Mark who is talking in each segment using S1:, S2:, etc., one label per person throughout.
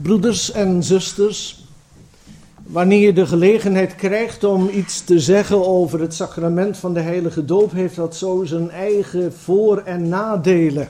S1: Broeders en zusters, wanneer je de gelegenheid krijgt om iets te zeggen over het sacrament van de heilige doop, heeft dat zo zijn eigen voor- en nadelen.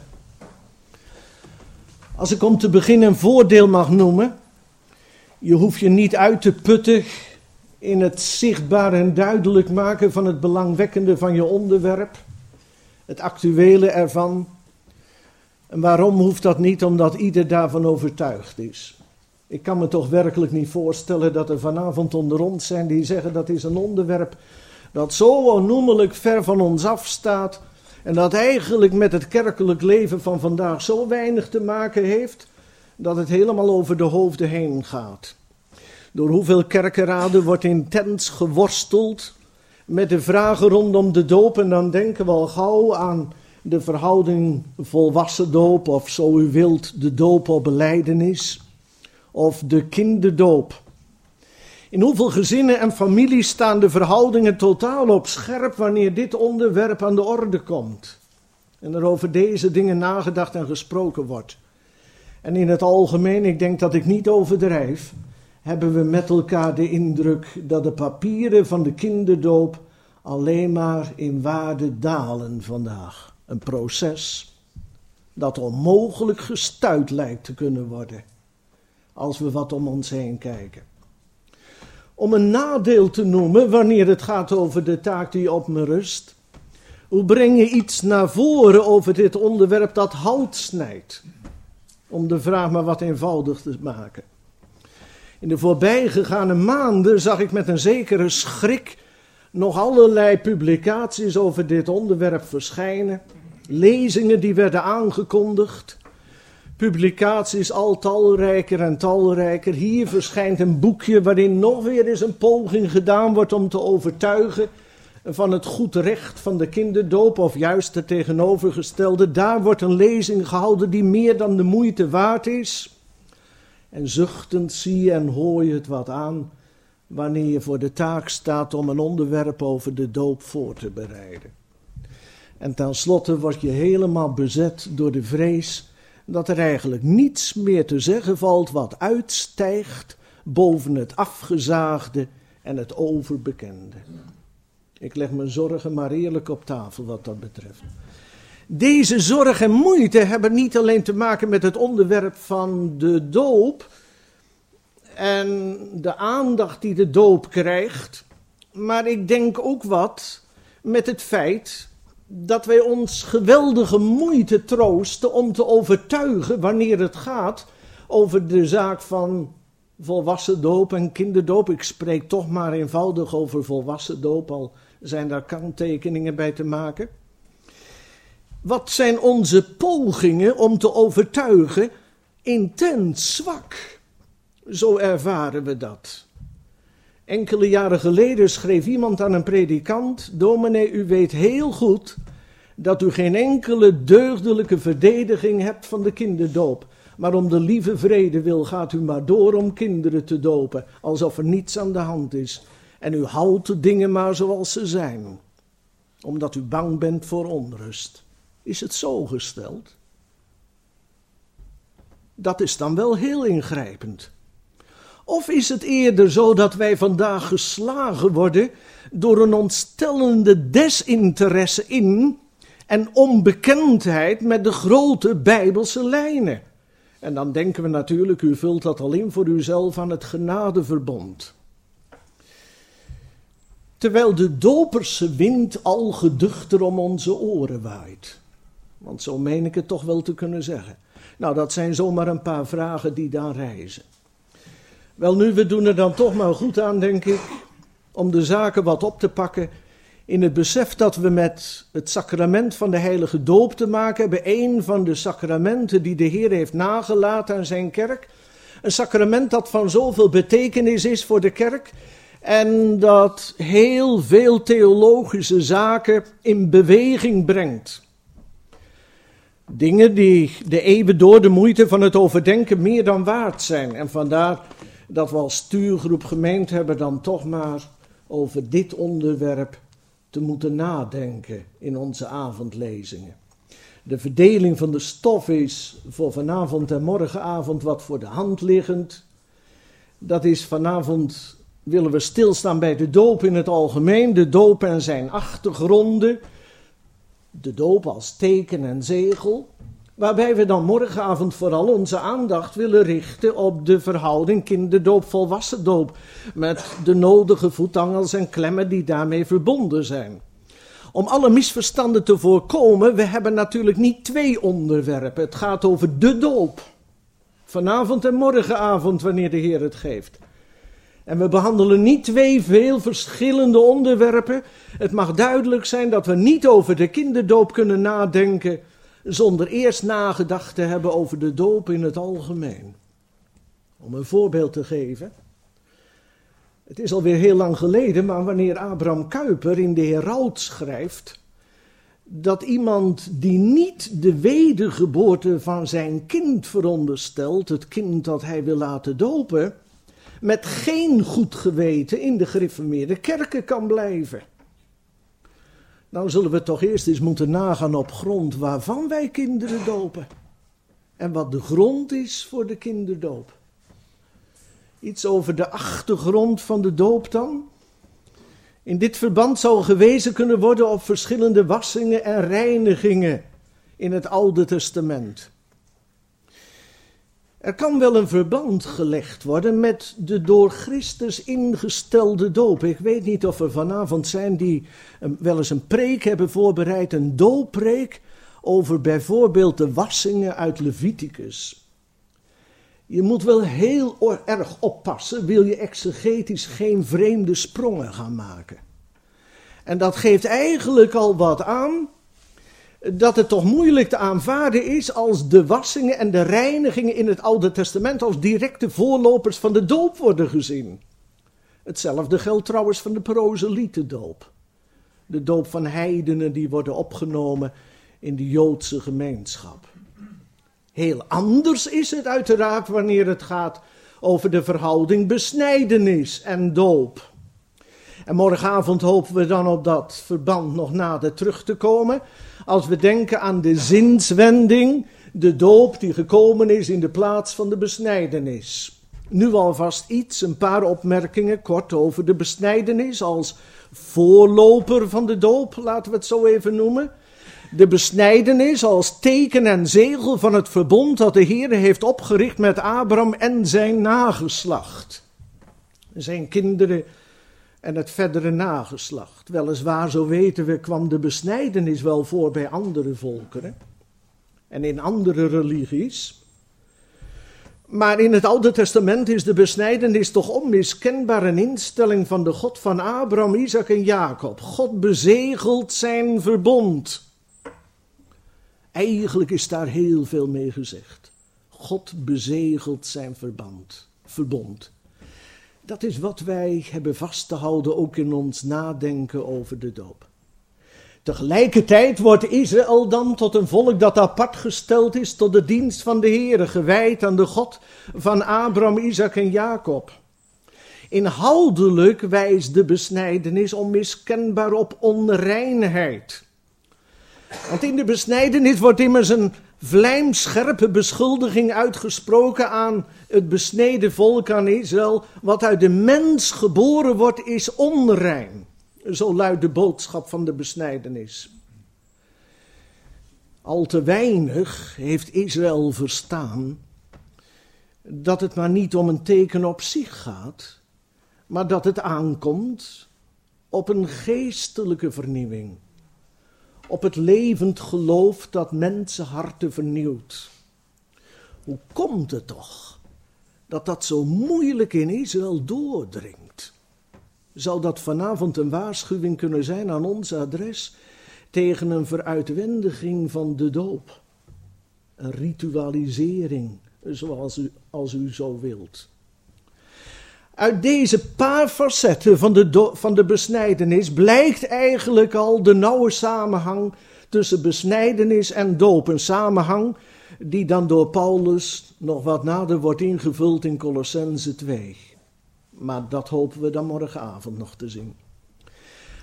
S1: Als ik om te beginnen een voordeel mag noemen, je hoeft je niet uit te putten in het zichtbaar en duidelijk maken van het belangwekkende van je onderwerp, het actuele ervan. En waarom hoeft dat niet? Omdat ieder daarvan overtuigd is. Ik kan me toch werkelijk niet voorstellen dat er vanavond onder ons zijn die zeggen dat is een onderwerp dat zo onnoemelijk ver van ons afstaat en dat eigenlijk met het kerkelijk leven van vandaag zo weinig te maken heeft dat het helemaal over de hoofden heen gaat. Door hoeveel kerkenraden wordt intens geworsteld met de vragen rondom de doop en dan denken we al gauw aan de verhouding volwassen doop of zo u wilt de doop op belijdenis of de kinderdoop. In hoeveel gezinnen en families staan de verhoudingen totaal op scherp wanneer dit onderwerp aan de orde komt en er over deze dingen nagedacht en gesproken wordt. En in het algemeen, ik denk dat ik niet overdrijf, hebben we met elkaar de indruk dat de papieren van de kinderdoop alleen maar in waarde dalen vandaag. Een proces dat onmogelijk gestuit lijkt te kunnen worden als we wat om ons heen kijken. Om een nadeel te noemen wanneer het gaat over de taak die op me rust, hoe breng je iets naar voren over dit onderwerp dat hout snijdt? Om de vraag maar wat eenvoudig te maken. In de voorbijgegane maanden zag ik met een zekere schrik nog allerlei publicaties over dit onderwerp verschijnen. Lezingen die werden aangekondigd. Publicaties al talrijker en talrijker. Hier verschijnt een boekje waarin nog weer eens een poging gedaan wordt om te overtuigen van het goed recht van de kinderdoop of juist het tegenovergestelde. Daar wordt een lezing gehouden die meer dan de moeite waard is. En zuchtend zie je en hoor je het wat aan wanneer je voor de taak staat om een onderwerp over de doop voor te bereiden. En tenslotte word je helemaal bezet door de vrees dat er eigenlijk niets meer te zeggen valt wat uitstijgt boven het afgezaagde en het overbekende. Ik leg mijn zorgen maar eerlijk op tafel wat dat betreft. Deze zorg en moeite hebben niet alleen te maken met het onderwerp van de doop en de aandacht die de doop krijgt, maar ik denk ook wat met het feit dat wij ons geweldige moeite troosten om te overtuigen wanneer het gaat over de zaak van volwassen doop en kinderdoop. Ik spreek toch maar eenvoudig over volwassen doop, al zijn daar kanttekeningen bij te maken. Wat zijn onze pogingen om te overtuigen intens zwak? Zo ervaren we dat. Enkele jaren geleden schreef iemand aan een predikant: dominee, u weet heel goed dat u geen enkele deugdelijke verdediging hebt van de kinderdoop. Maar om de lieve vrede wil gaat u maar door om kinderen te dopen, alsof er niets aan de hand is. En u houdt de dingen maar zoals ze zijn, omdat u bang bent voor onrust. Is het zo gesteld? Dat is dan wel heel ingrijpend. Of is het eerder zo dat wij vandaag geslagen worden door een ontstellende desinteresse in en onbekendheid met de grote Bijbelse lijnen? En dan denken we natuurlijk, u vult dat al in voor uzelf, aan het genadeverbond. Terwijl de doperse wind al geduchter om onze oren waait. Want zo meen ik het toch wel te kunnen zeggen. Nou, dat zijn zomaar een paar vragen die dan rijzen. Wel nu, we doen er dan toch maar goed aan, denk ik, om de zaken wat op te pakken in het besef dat we met het sacrament van de heilige doop te maken hebben. Een van de sacramenten die de Heer heeft nagelaten aan zijn kerk. Een sacrament dat van zoveel betekenis is voor de kerk en dat heel veel theologische zaken in beweging brengt. Dingen die de eeuwen door de moeite van het overdenken meer dan waard zijn. En vandaar dat we als stuurgroep gemeend hebben dan toch maar over dit onderwerp te moeten nadenken in onze avondlezingen. De verdeling van de stof is voor vanavond en morgenavond wat voor de hand liggend. Dat is vanavond willen we stilstaan bij de doop in het algemeen, de doop en zijn achtergronden. De doop als teken en zegel. Waarbij we dan morgenavond vooral onze aandacht willen richten op de verhouding kinderdoop-volwassendoop. Met de nodige voetangels en klemmen die daarmee verbonden zijn. Om alle misverstanden te voorkomen, we hebben natuurlijk niet 2 onderwerpen. Het gaat over de doop. Vanavond en morgenavond wanneer de Heer het geeft. En we behandelen niet 2 veel verschillende onderwerpen. Het mag duidelijk zijn dat we niet over de kinderdoop kunnen nadenken zonder eerst nagedacht te hebben over de doop in het algemeen. Om een voorbeeld te geven. Het is alweer heel lang geleden, maar wanneer Abraham Kuyper in de Heraut schrijft dat iemand die niet de wedergeboorte van zijn kind veronderstelt, het kind dat hij wil laten dopen, met geen goed geweten in de gereformeerde kerken kan blijven. Nou zullen we toch eerst eens moeten nagaan op grond waarvan wij kinderen dopen. En wat de grond is voor de kinderdoop. Iets over de achtergrond van de doop dan. In dit verband zou gewezen kunnen worden op verschillende wassingen en reinigingen in het Oude Testament. Er kan wel een verband gelegd worden met de door Christus ingestelde doop. Ik weet niet of er vanavond zijn die wel eens een preek hebben voorbereid, een dooppreek over bijvoorbeeld de wassingen uit Leviticus. Je moet wel heel erg oppassen, wil je exegetisch geen vreemde sprongen gaan maken. En dat geeft eigenlijk al wat aan dat het toch moeilijk te aanvaarden is als de wassingen en de reinigingen in het Oude Testament als directe voorlopers van de doop worden gezien. Hetzelfde geldt trouwens van de proselietendoop. De doop van heidenen die worden opgenomen in de Joodse gemeenschap. Heel anders is het uiteraard wanneer het gaat over de verhouding besnijdenis en doop. En morgenavond hopen we dan op dat verband nog nader terug te komen. Als we denken aan de zinswending, de doop die gekomen is in de plaats van de besnijdenis. Nu alvast een paar opmerkingen kort over de besnijdenis als voorloper van de doop, laten we het zo even noemen. De besnijdenis als teken en zegel van het verbond dat de Heer heeft opgericht met Abraham en zijn nageslacht. Zijn kinderen en het verdere nageslacht. Weliswaar, zo weten we, kwam de besnijdenis wel voor bij andere volkeren en in andere religies. Maar in het Oude Testament is de besnijdenis toch onmiskenbaar een instelling van de God van Abraham, Isaac en Jacob. God bezegelt zijn verbond. Eigenlijk is daar heel veel mee gezegd. God bezegelt zijn verbond. Dat is wat wij hebben vast te houden ook in ons nadenken over de doop. Tegelijkertijd wordt Israël dan tot een volk dat apart gesteld is tot de dienst van de Heere, gewijd aan de God van Abraham, Isaac en Jacob. Inhoudelijk wijst de besnijdenis onmiskenbaar op onreinheid. Want in de besnijdenis wordt immers een vlijmscherpe beschuldiging uitgesproken aan het besneden volk, aan Israël. Wat uit de mens geboren wordt is onrein. Zo luidt de boodschap van de besnijdenis. Al te weinig heeft Israël verstaan dat het maar niet om een teken op zich gaat, maar dat het aankomt op een geestelijke vernieuwing. Op het levend geloof dat mensenharten vernieuwt. Hoe komt het toch dat dat zo moeilijk in Israël doordringt? Zou dat vanavond een waarschuwing kunnen zijn aan ons adres tegen een veruitwendiging van de doop? Een ritualisering, zoals u zo wilt. Uit deze paar facetten van de besnijdenis blijkt eigenlijk al de nauwe samenhang tussen besnijdenis en doop. Een samenhang die dan door Paulus nog wat nader wordt ingevuld in Kolossenzen 2. Maar dat hopen we dan morgenavond nog te zien.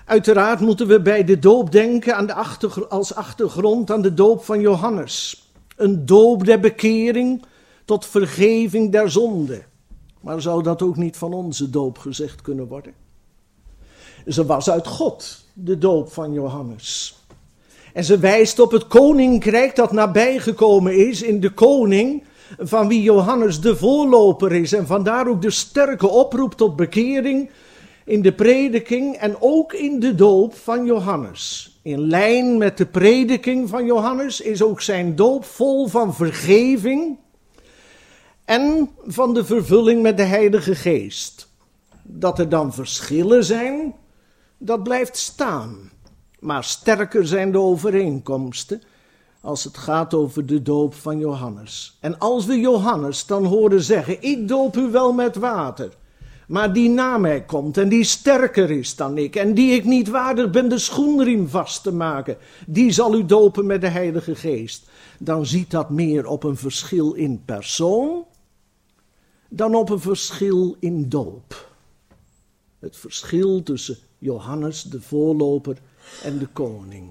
S1: Uiteraard moeten we bij de doop denken als achtergrond aan de doop van Johannes. Een doop der bekering tot vergeving der zonde. Maar zou dat ook niet van onze doop gezegd kunnen worden? Ze was uit God, de doop van Johannes. En ze wijst op het koninkrijk dat nabijgekomen is in de koning, van wie Johannes de voorloper is. En vandaar ook de sterke oproep tot bekering in de prediking en ook in de doop van Johannes. In lijn met de prediking van Johannes is ook zijn doop vol van vergeving en van de vervulling met de Heilige Geest. Dat er dan verschillen zijn, dat blijft staan. Maar sterker zijn de overeenkomsten als het gaat over de doop van Johannes. En als we Johannes dan horen zeggen, ik doop u wel met water, maar die na mij komt en die sterker is dan ik en die ik niet waardig ben de schoenriem vast te maken, die zal u dopen met de Heilige Geest. Dan ziet dat meer op een verschil in persoon dan op een verschil in doop. Het verschil tussen Johannes de voorloper en de koning.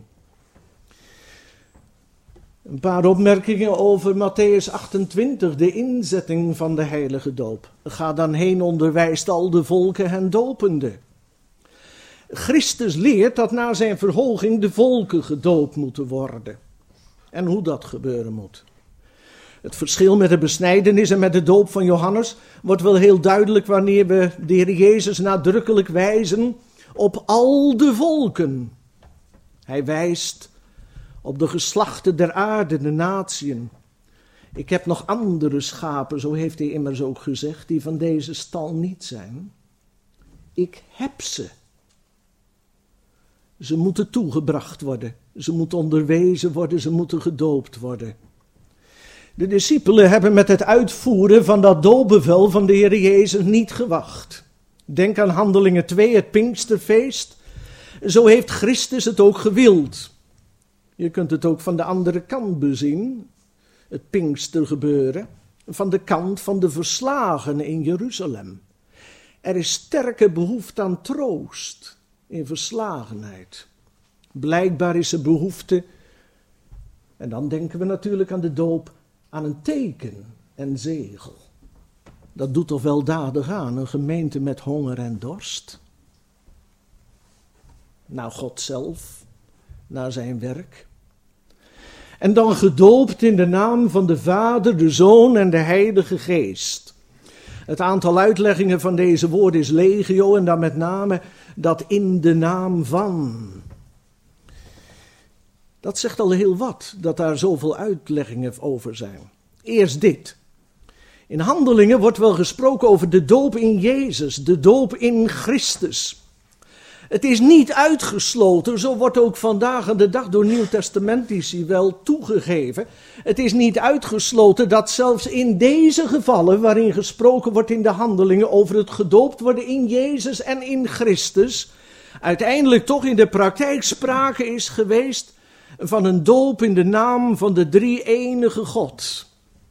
S1: Een paar opmerkingen over Mattheüs 28, de inzetting van de heilige doop. Ga dan heen, onderwijst al de volken hen dopende. Christus leert dat na zijn verhoging de volken gedoopt moeten worden. En hoe dat gebeuren moet. Het verschil met de besnijdenis en met de doop van Johannes wordt wel heel duidelijk wanneer we de Heer Jezus nadrukkelijk wijzen op al de volken. Hij wijst op de geslachten der aarde, de natieën. Ik heb nog andere schapen, zo heeft hij immers ook gezegd, die van deze stal niet zijn. Ik heb ze. Ze moeten toegebracht worden, ze moeten onderwezen worden, ze moeten gedoopt worden. De discipelen hebben met het uitvoeren van dat doopbevel van de Heer Jezus niet gewacht. Denk aan Handelingen 2, het Pinksterfeest. Zo heeft Christus het ook gewild. Je kunt het ook van de andere kant bezien, het Pinkstergebeuren, van de kant van de verslagenen in Jeruzalem. Er is sterke behoefte aan troost in verslagenheid. Blijkbaar is er behoefte, en dan denken we natuurlijk aan de doop, aan een teken en zegel. Dat doet toch weldadig aan, een gemeente met honger en dorst. Nou, God zelf, naar zijn werk. En dan gedoopt in de naam van de Vader, de Zoon en de Heilige Geest. Het aantal uitleggingen van deze woorden is legio en dan met name dat in de naam van. Dat zegt al heel wat, dat daar zoveel uitleggingen over zijn. Eerst dit. In Handelingen wordt wel gesproken over de doop in Jezus, de doop in Christus. Het is niet uitgesloten, zo wordt ook vandaag aan de dag door Nieuwtestamentici wel toegegeven. Het is niet uitgesloten dat zelfs in deze gevallen, waarin gesproken wordt in de Handelingen over het gedoopt worden in Jezus en in Christus, uiteindelijk toch in de praktijk sprake is geweest van een doop in de naam van de drie-enige God.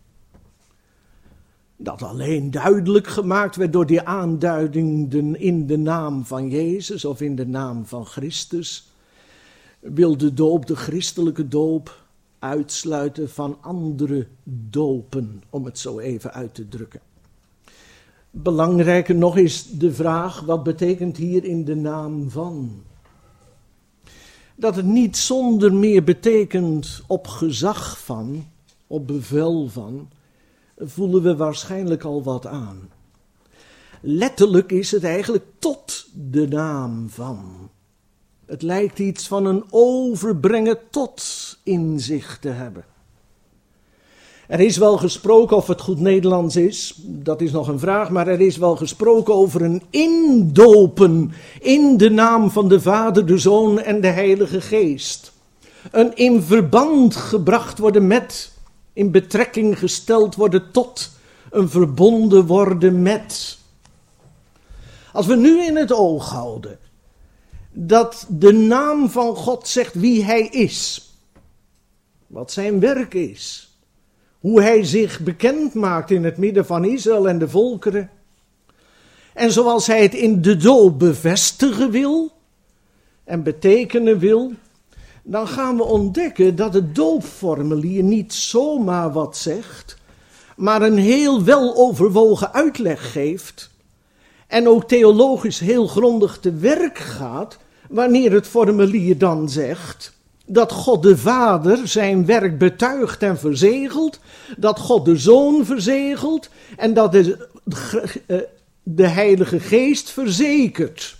S1: Dat alleen duidelijk gemaakt werd door die aanduidingen in de naam van Jezus of in de naam van Christus, wil de doop, de christelijke doop, uitsluiten van andere dopen, om het zo even uit te drukken. Belangrijker nog is de vraag, wat betekent hier in de naam van? Dat het niet zonder meer betekent op gezag van, op bevel van, voelen we waarschijnlijk al wat aan. Letterlijk is het eigenlijk tot de naam van. Het lijkt iets van een overbrengen tot in zich te hebben. Er is wel gesproken, of het goed Nederlands is, dat is nog een vraag, maar er is wel gesproken over een indopen in de naam van de Vader, de Zoon en de Heilige Geest. Een in verband gebracht worden met, in betrekking gesteld worden tot, een verbonden worden met. Als we nu in het oog houden dat de naam van God zegt wie hij is, wat zijn werk is, hoe hij zich bekend maakt in het midden van Israël en de volkeren, en zoals hij het in de doop bevestigen wil, en betekenen wil, dan gaan we ontdekken dat het doopformulier niet zomaar wat zegt, maar een heel weloverwogen uitleg geeft en ook theologisch heel grondig te werk gaat wanneer het formulier dan zegt dat God de Vader zijn werk betuigt en verzegelt, dat God de Zoon verzegelt en dat de Heilige Geest verzekert.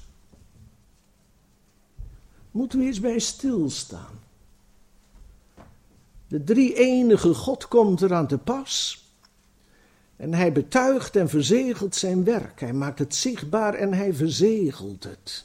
S1: Moeten we eens bij stilstaan. De drie-enige God komt eraan te pas en hij betuigt en verzegelt zijn werk. Hij maakt het zichtbaar en hij verzegelt het.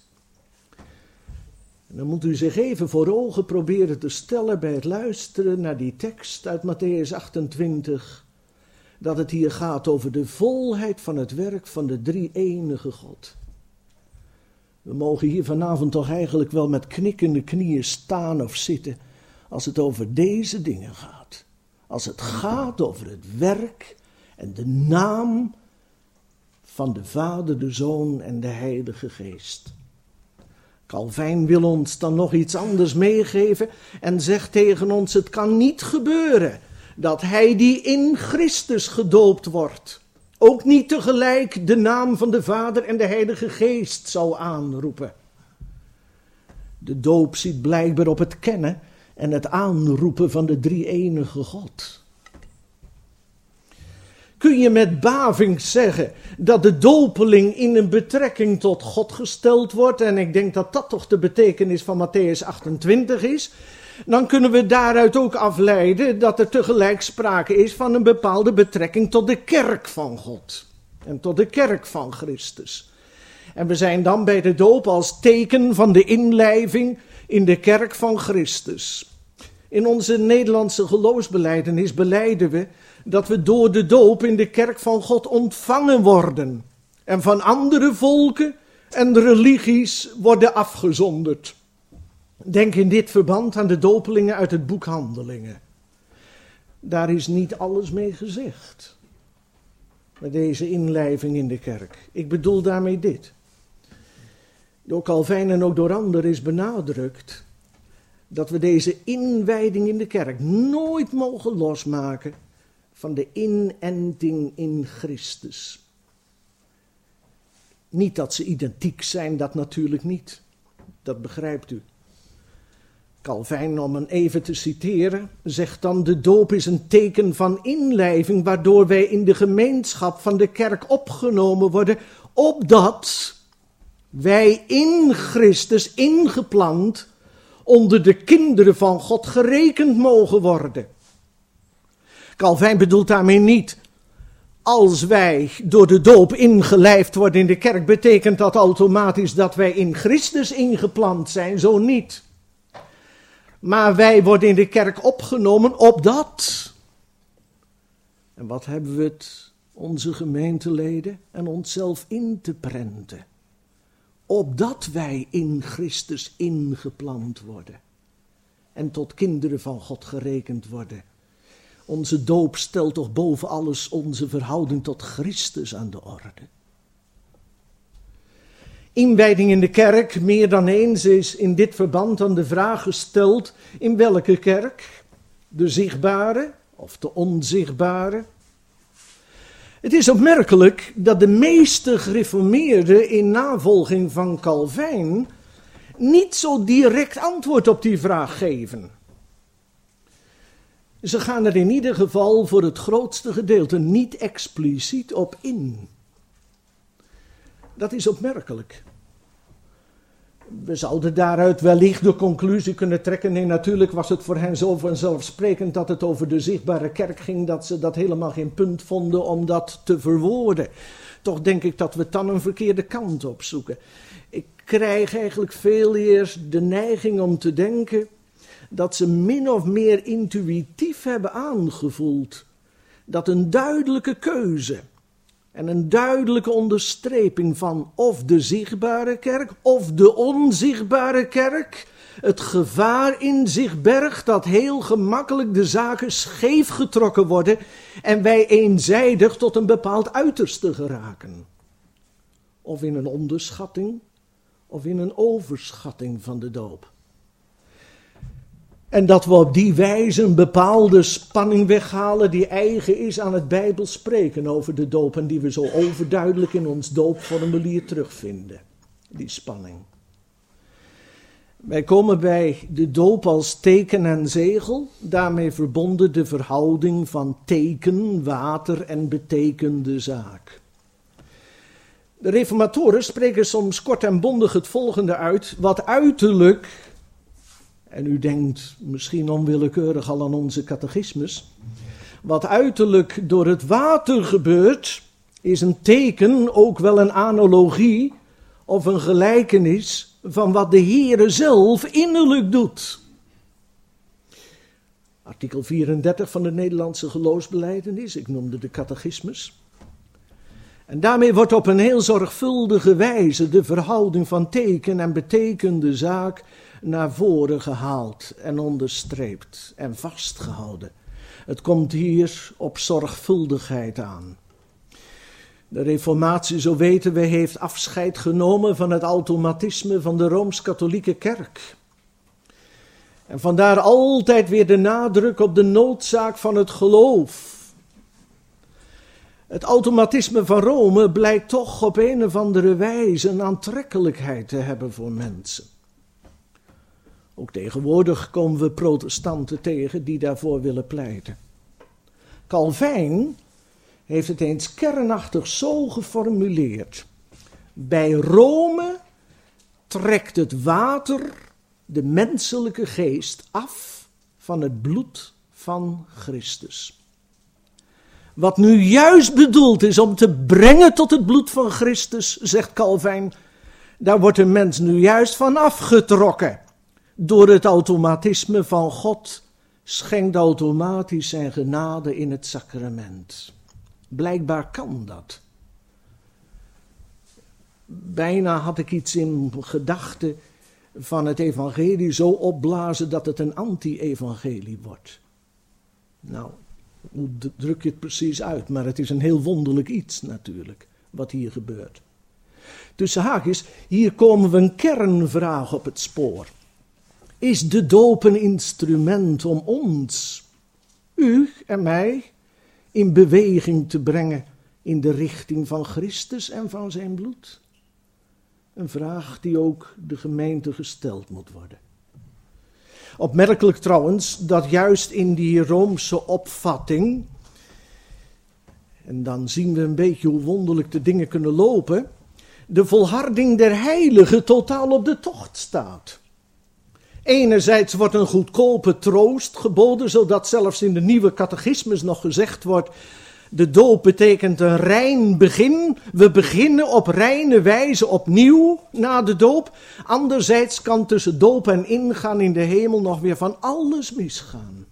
S1: En dan moet u zich even voor ogen proberen te stellen bij het luisteren naar die tekst uit Mattheüs 28, dat het hier gaat over de volheid van het werk van de drie-enige God. We mogen hier vanavond toch eigenlijk wel met knikkende knieën staan of zitten als het over deze dingen gaat. Als het gaat over het werk en de naam van de Vader, de Zoon en de Heilige Geest. Calvijn wil ons dan nog iets anders meegeven en zegt tegen ons: het kan niet gebeuren dat hij die in Christus gedoopt wordt ook niet tegelijk de naam van de Vader en de Heilige Geest zou aanroepen. De doop ziet blijkbaar op het kennen en het aanroepen van de drie-enige God. Kun je met baving zeggen dat de dopeling in een betrekking tot God gesteld wordt, en ik denk dat dat toch de betekenis van Mattheüs 28 is, dan kunnen we daaruit ook afleiden dat er tegelijk sprake is van een bepaalde betrekking tot de kerk van God en tot de kerk van Christus. En we zijn dan bij de doop als teken van de inlijving in de kerk van Christus. In onze Nederlandse geloofsbelijdenis belijden we dat we door de doop in de kerk van God ontvangen worden en van andere volken en religies worden afgezonderd. Denk in dit verband aan de dopelingen uit het boek Handelingen. Daar is niet alles mee gezegd, met deze inlijving in de kerk. Ik bedoel daarmee dit. Door Calvijn en ook door anderen is benadrukt dat we deze inwijding in de kerk nooit mogen losmaken van de inenting in Christus. Niet dat ze identiek zijn, dat natuurlijk niet. Dat begrijpt u. Calvijn, om hem even te citeren, zegt dan: de doop is een teken van inlijving, waardoor wij in de gemeenschap van de kerk opgenomen worden, opdat wij in Christus ingeplant onder de kinderen van God gerekend mogen worden. Calvijn bedoelt daarmee niet, als wij door de doop ingelijfd worden in de kerk, betekent dat automatisch dat wij in Christus ingeplant zijn, zo niet. Maar wij worden in de kerk opgenomen opdat. En wat hebben we het onze gemeenteleden en onszelf in te prenten? Opdat wij in Christus ingeplant worden en tot kinderen van God gerekend worden. Onze doop stelt toch boven alles onze verhouding tot Christus aan de orde. Inwijding in de kerk, meer dan eens, is in dit verband aan de vraag gesteld: in welke kerk? De zichtbare of de onzichtbare? Het is opmerkelijk dat de meeste gereformeerden in navolging van Calvijn niet zo direct antwoord op die vraag geven. Ze gaan er in ieder geval voor het grootste gedeelte niet expliciet op in. Dat is opmerkelijk. We zouden daaruit wellicht de conclusie kunnen trekken: nee, natuurlijk was het voor hen zo vanzelfsprekend dat het over de zichtbare kerk ging, dat ze dat helemaal geen punt vonden om dat te verwoorden. Toch denk ik dat we dan een verkeerde kant op zoeken. Ik krijg eigenlijk veel eer de neiging om te denken dat ze min of meer intuïtief hebben aangevoeld dat een duidelijke keuze en een duidelijke onderstreping van of de zichtbare kerk of de onzichtbare kerk het gevaar in zich bergt dat heel gemakkelijk de zaken scheef getrokken worden en wij eenzijdig tot een bepaald uiterste geraken. Of in een onderschatting of in een overschatting van de doop. En dat we op die wijze een bepaalde spanning weghalen die eigen is aan het Bijbels spreken over de doop en die we zo overduidelijk in ons doopformulier terugvinden. Die spanning. Wij komen bij de doop als teken en zegel, daarmee verbonden de verhouding van teken, water en betekende zaak. De reformatoren spreken soms kort en bondig het volgende uit, wat uiterlijk, en u denkt misschien onwillekeurig al aan onze catechismus, wat uiterlijk door het water gebeurt, is een teken, ook wel een analogie of een gelijkenis van wat de Heere zelf innerlijk doet. Artikel 34 van de Nederlandse geloofsbelijdenis, ik noemde de catechismus. En daarmee wordt op een heel zorgvuldige wijze de verhouding van teken en betekende zaak naar voren gehaald en onderstreept en vastgehouden. Het komt hier op zorgvuldigheid aan. De Reformatie, zo weten we, heeft afscheid genomen van het automatisme van de Rooms-Katholieke Kerk. En vandaar altijd weer de nadruk op de noodzaak van het geloof. Het automatisme van Rome blijkt toch op een of andere wijze een aantrekkelijkheid te hebben voor mensen. Ook tegenwoordig komen we protestanten tegen die daarvoor willen pleiten. Calvijn heeft het eens kernachtig zo geformuleerd. Bij Rome trekt het water de menselijke geest af van het bloed van Christus. Wat nu juist bedoeld is om te brengen tot het bloed van Christus, zegt Calvijn, daar wordt de mens nu juist van afgetrokken. Door het automatisme van God schenkt automatisch zijn genade in het sacrament. Blijkbaar kan dat. Bijna had ik iets in gedachten van het evangelie zo opblazen dat het een anti-evangelie wordt. Nou, hoe druk je het precies uit? Maar het is een heel wonderlijk iets natuurlijk, wat hier gebeurt. Tussen haakjes, hier komen we een kernvraag op het spoor. Is de doop een instrument om ons, u en mij, in beweging te brengen in de richting van Christus en van zijn bloed? Een vraag die ook de gemeente gesteld moet worden. Opmerkelijk trouwens dat juist in die Roomse opvatting, en dan zien we een beetje hoe wonderlijk de dingen kunnen lopen, de volharding der heiligen totaal op de tocht staat. Enerzijds wordt een goedkope troost geboden, zodat zelfs in de nieuwe catechismus nog gezegd wordt, de doop betekent een rein begin. We beginnen op reine wijze opnieuw na de doop. Anderzijds kan tussen doop en ingaan in de hemel nog weer van alles misgaan.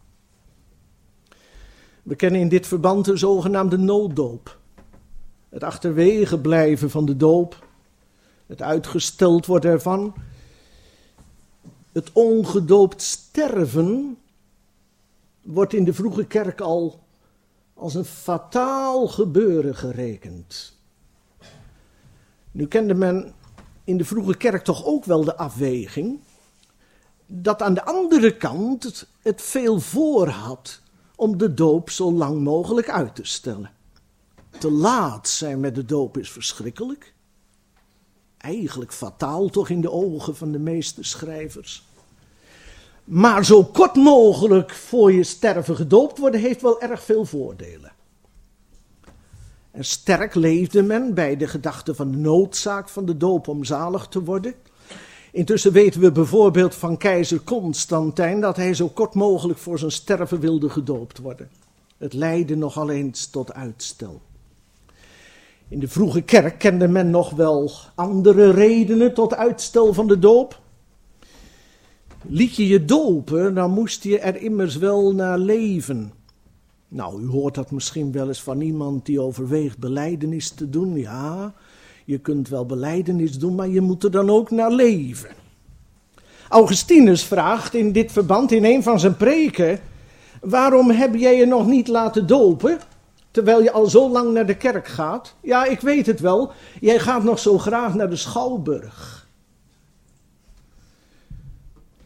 S1: We kennen in dit verband de zogenaamde nooddoop. Het achterwege blijven van de doop. Het uitgesteld worden ervan. Het ongedoopt sterven wordt in de vroege kerk al als een fataal gebeuren gerekend. Nu kende men in de vroege kerk toch ook wel de afweging dat aan de andere kant het veel voor had om de doop zo lang mogelijk uit te stellen. Te laat zijn met de doop is verschrikkelijk. Eigenlijk fataal toch in de ogen van de meeste schrijvers. Maar zo kort mogelijk voor je sterven gedoopt worden heeft wel erg veel voordelen. En sterk leefde men bij de gedachte van de noodzaak van de doop om zalig te worden. Intussen weten we bijvoorbeeld van keizer Constantijn dat hij zo kort mogelijk voor zijn sterven wilde gedoopt worden. Het leidde nogal eens tot uitstel. In de vroege kerk kende men nog wel andere redenen tot uitstel van de doop. Liet je je dopen, dan moest je er immers wel naar leven. Nou, u hoort dat misschien wel eens van iemand die overweegt belijdenis te doen. Ja, je kunt wel belijdenis doen, maar je moet er dan ook naar leven. Augustinus vraagt in dit verband in een van zijn preken: waarom heb jij je nog niet laten dopen, terwijl je al zo lang naar de kerk gaat? Ja, ik weet het wel, jij gaat nog zo graag naar de schouwburg.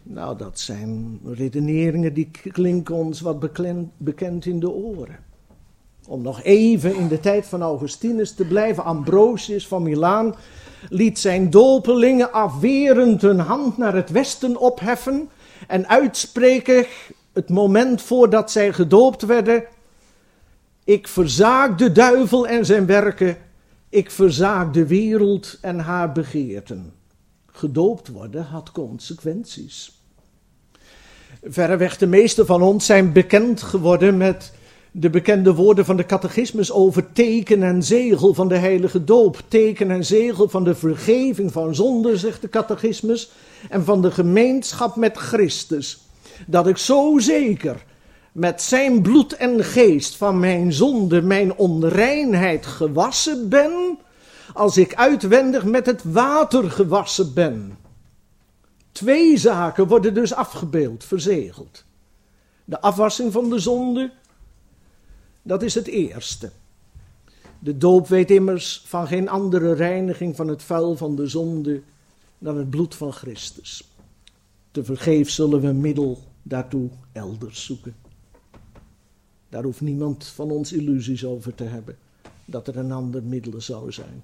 S1: Nou, dat zijn redeneringen die klinken ons wat bekend in de oren. Om nog even in de tijd van Augustinus te blijven, Ambrosius van Milaan liet zijn dopelingen afwerend hun hand naar het westen opheffen en uitspreken het moment voordat zij gedoopt werden: ik verzaak de duivel en zijn werken, ik verzaak de wereld en haar begeerten. Gedoopt worden had consequenties. Verreweg de meeste van ons zijn bekend geworden met de bekende woorden van de catechismus over teken en zegel van de heilige doop. Teken en zegel van de vergeving van zonden, zegt de catechismus, en van de gemeenschap met Christus. Dat ik zo zeker met zijn bloed en geest van mijn zonde, mijn onreinheid gewassen ben, als ik uitwendig met het water gewassen ben. 2 zaken worden dus afgebeeld, verzegeld. De afwassing van de zonde, dat is het eerste. De doop weet immers van geen andere reiniging van het vuil van de zonde dan het bloed van Christus. Tevergeefs zullen we een middel daartoe elders zoeken. Daar hoeft niemand van ons illusies over te hebben, dat er een ander middel zou zijn.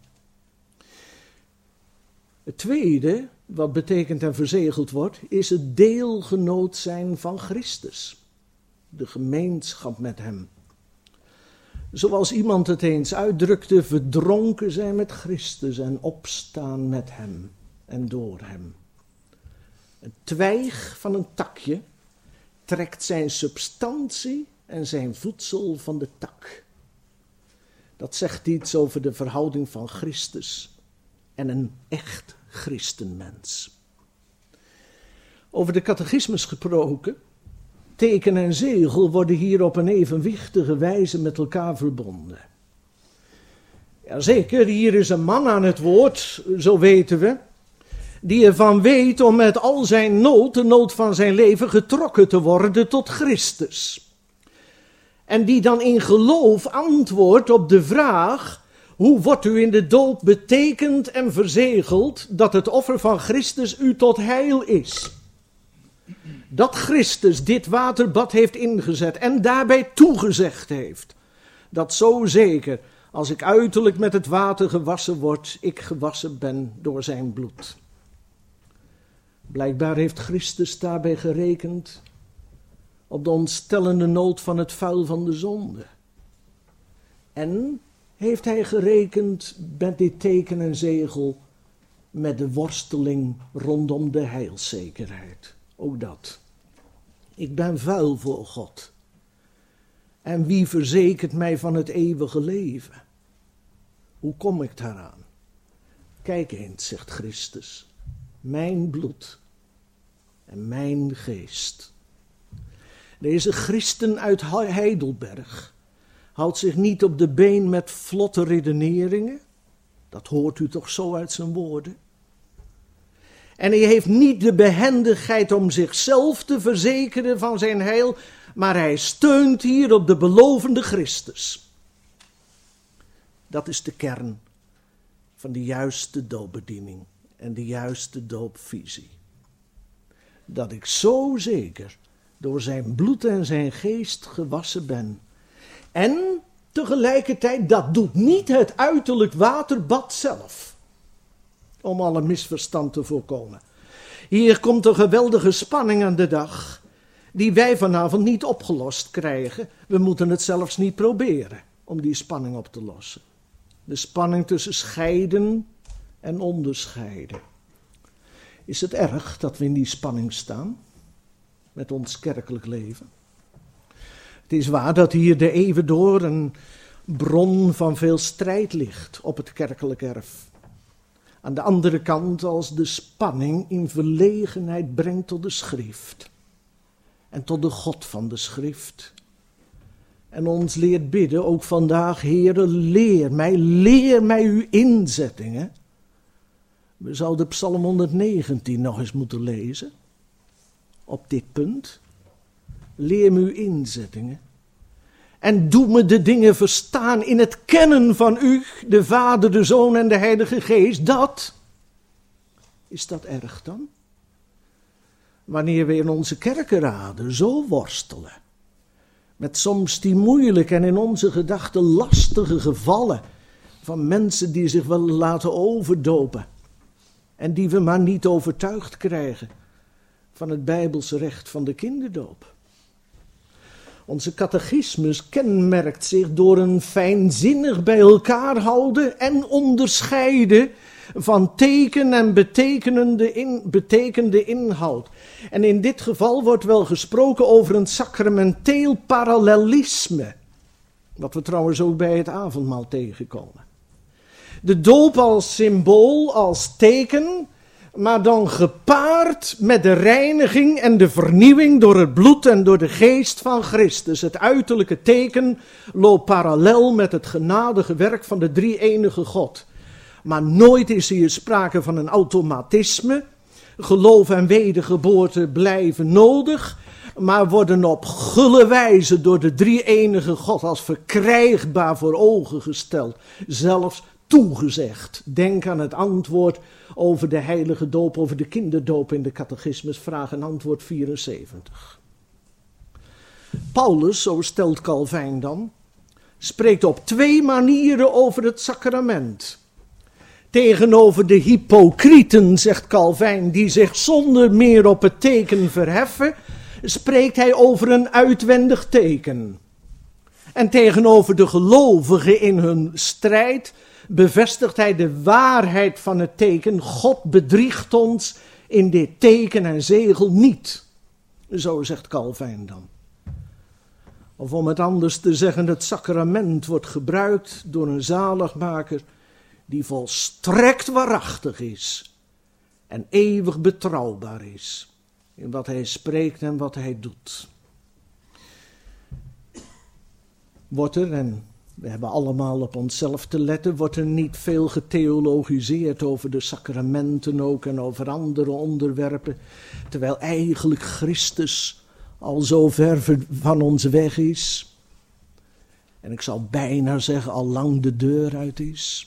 S1: Het tweede, wat betekent en verzegeld wordt, is het deelgenoot zijn van Christus. De gemeenschap met hem. Zoals iemand het eens uitdrukte, verdronken zijn met Christus en opstaan met hem en door hem. Een twijg van een takje trekt zijn substantie en zijn voedsel van de tak. Dat zegt iets over de verhouding van Christus en een echt christenmens. Over de catechismus gesproken, teken en zegel worden hier op een evenwichtige wijze met elkaar verbonden. Jazeker, hier is een man aan het woord, zo weten we, die ervan weet om met al zijn nood, de nood van zijn leven, getrokken te worden tot Christus. En die dan in geloof antwoordt op de vraag: hoe wordt u in de doop betekend en verzegeld dat het offer van Christus u tot heil is? Dat Christus dit waterbad heeft ingezet en daarbij toegezegd heeft, dat zo zeker als ik uiterlijk met het water gewassen word, ik gewassen ben door zijn bloed. Blijkbaar heeft Christus daarbij gerekend op de ontstellende nood van het vuil van de zonde. En heeft hij gerekend met dit teken en zegel met de worsteling rondom de heilszekerheid. Ook dat. Ik ben vuil voor God. En wie verzekert mij van het eeuwige leven? Hoe kom ik daaraan? Kijk eens, zegt Christus, mijn bloed en mijn geest. Deze christen uit Heidelberg houdt zich niet op de been met vlotte redeneringen. Dat hoort u toch zo uit zijn woorden. En hij heeft niet de behendigheid om zichzelf te verzekeren van zijn heil, maar hij steunt hier op de belovende Christus. Dat is de kern van de juiste doopbediening en de juiste doopvisie. Dat ik zo zeker door zijn bloed en zijn geest gewassen ben. En tegelijkertijd, dat doet niet het uiterlijk waterbad zelf. Om alle misverstand te voorkomen. Hier komt een geweldige spanning aan de dag, die wij vanavond niet opgelost krijgen. We moeten het zelfs niet proberen om die spanning op te lossen. De spanning tussen scheiden en onderscheiden. Is het erg dat we in die spanning staan met ons kerkelijk leven? Het is waar dat hier de eeuwen door een bron van veel strijd ligt op het kerkelijk erf. Aan de andere kant, als de spanning in verlegenheid brengt tot de schrift en tot de God van de schrift. En ons leert bidden, ook vandaag: Heere, leer mij uw inzettingen. We zouden Psalm 119 nog eens moeten lezen, op dit punt. Leer me uw inzettingen. En doe me de dingen verstaan in het kennen van u, de Vader, de Zoon en de Heilige Geest. Is dat erg dan? wanneer we in onze kerkenraden zo worstelen. Met soms die moeilijke en in onze gedachten lastige gevallen van mensen die zich willen laten overdopen. En die we maar niet overtuigd krijgen van het Bijbelse recht van de kinderdoop. Onze catechismus kenmerkt zich door een fijnzinnig bij elkaar houden en onderscheiden van teken en betekende inhoud. En in dit geval wordt wel gesproken over een sacramenteel parallelisme. Wat we trouwens ook bij het avondmaal tegenkomen. De doop als symbool, als teken, maar dan gepaard met de reiniging en de vernieuwing door het bloed en door de geest van Christus. Het uiterlijke teken loopt parallel met het genadige werk van de drie-enige God. Maar nooit is hier sprake van een automatisme. Geloof en wedergeboorte blijven nodig, maar worden op gulle wijze door de drie-enige God als verkrijgbaar voor ogen gesteld. Zelfs toegezegd. Denk aan het antwoord over de heilige doop, over de kinderdoop in de catechismus, vraag en antwoord 74. Paulus, zo stelt Calvijn dan, spreekt op twee manieren over het sacrament. Tegenover de hypocrieten, zegt Calvijn, die zich zonder meer op het teken verheffen, spreekt hij over een uitwendig teken. En tegenover de gelovigen in hun strijd bevestigt hij de waarheid van het teken. God bedriegt ons in dit teken en zegel niet. Zo zegt Calvijn dan. Of om het anders te zeggen, het sacrament wordt gebruikt door een zaligmaker die volstrekt waarachtig is en eeuwig betrouwbaar is in wat hij spreekt en wat hij doet. Wordt er, en we hebben allemaal op onszelf te letten, wordt er niet veel getheologiseerd over de sacramenten ook en over andere onderwerpen, terwijl eigenlijk Christus al zo ver van ons weg is. En ik zou bijna zeggen al lang de deur uit is.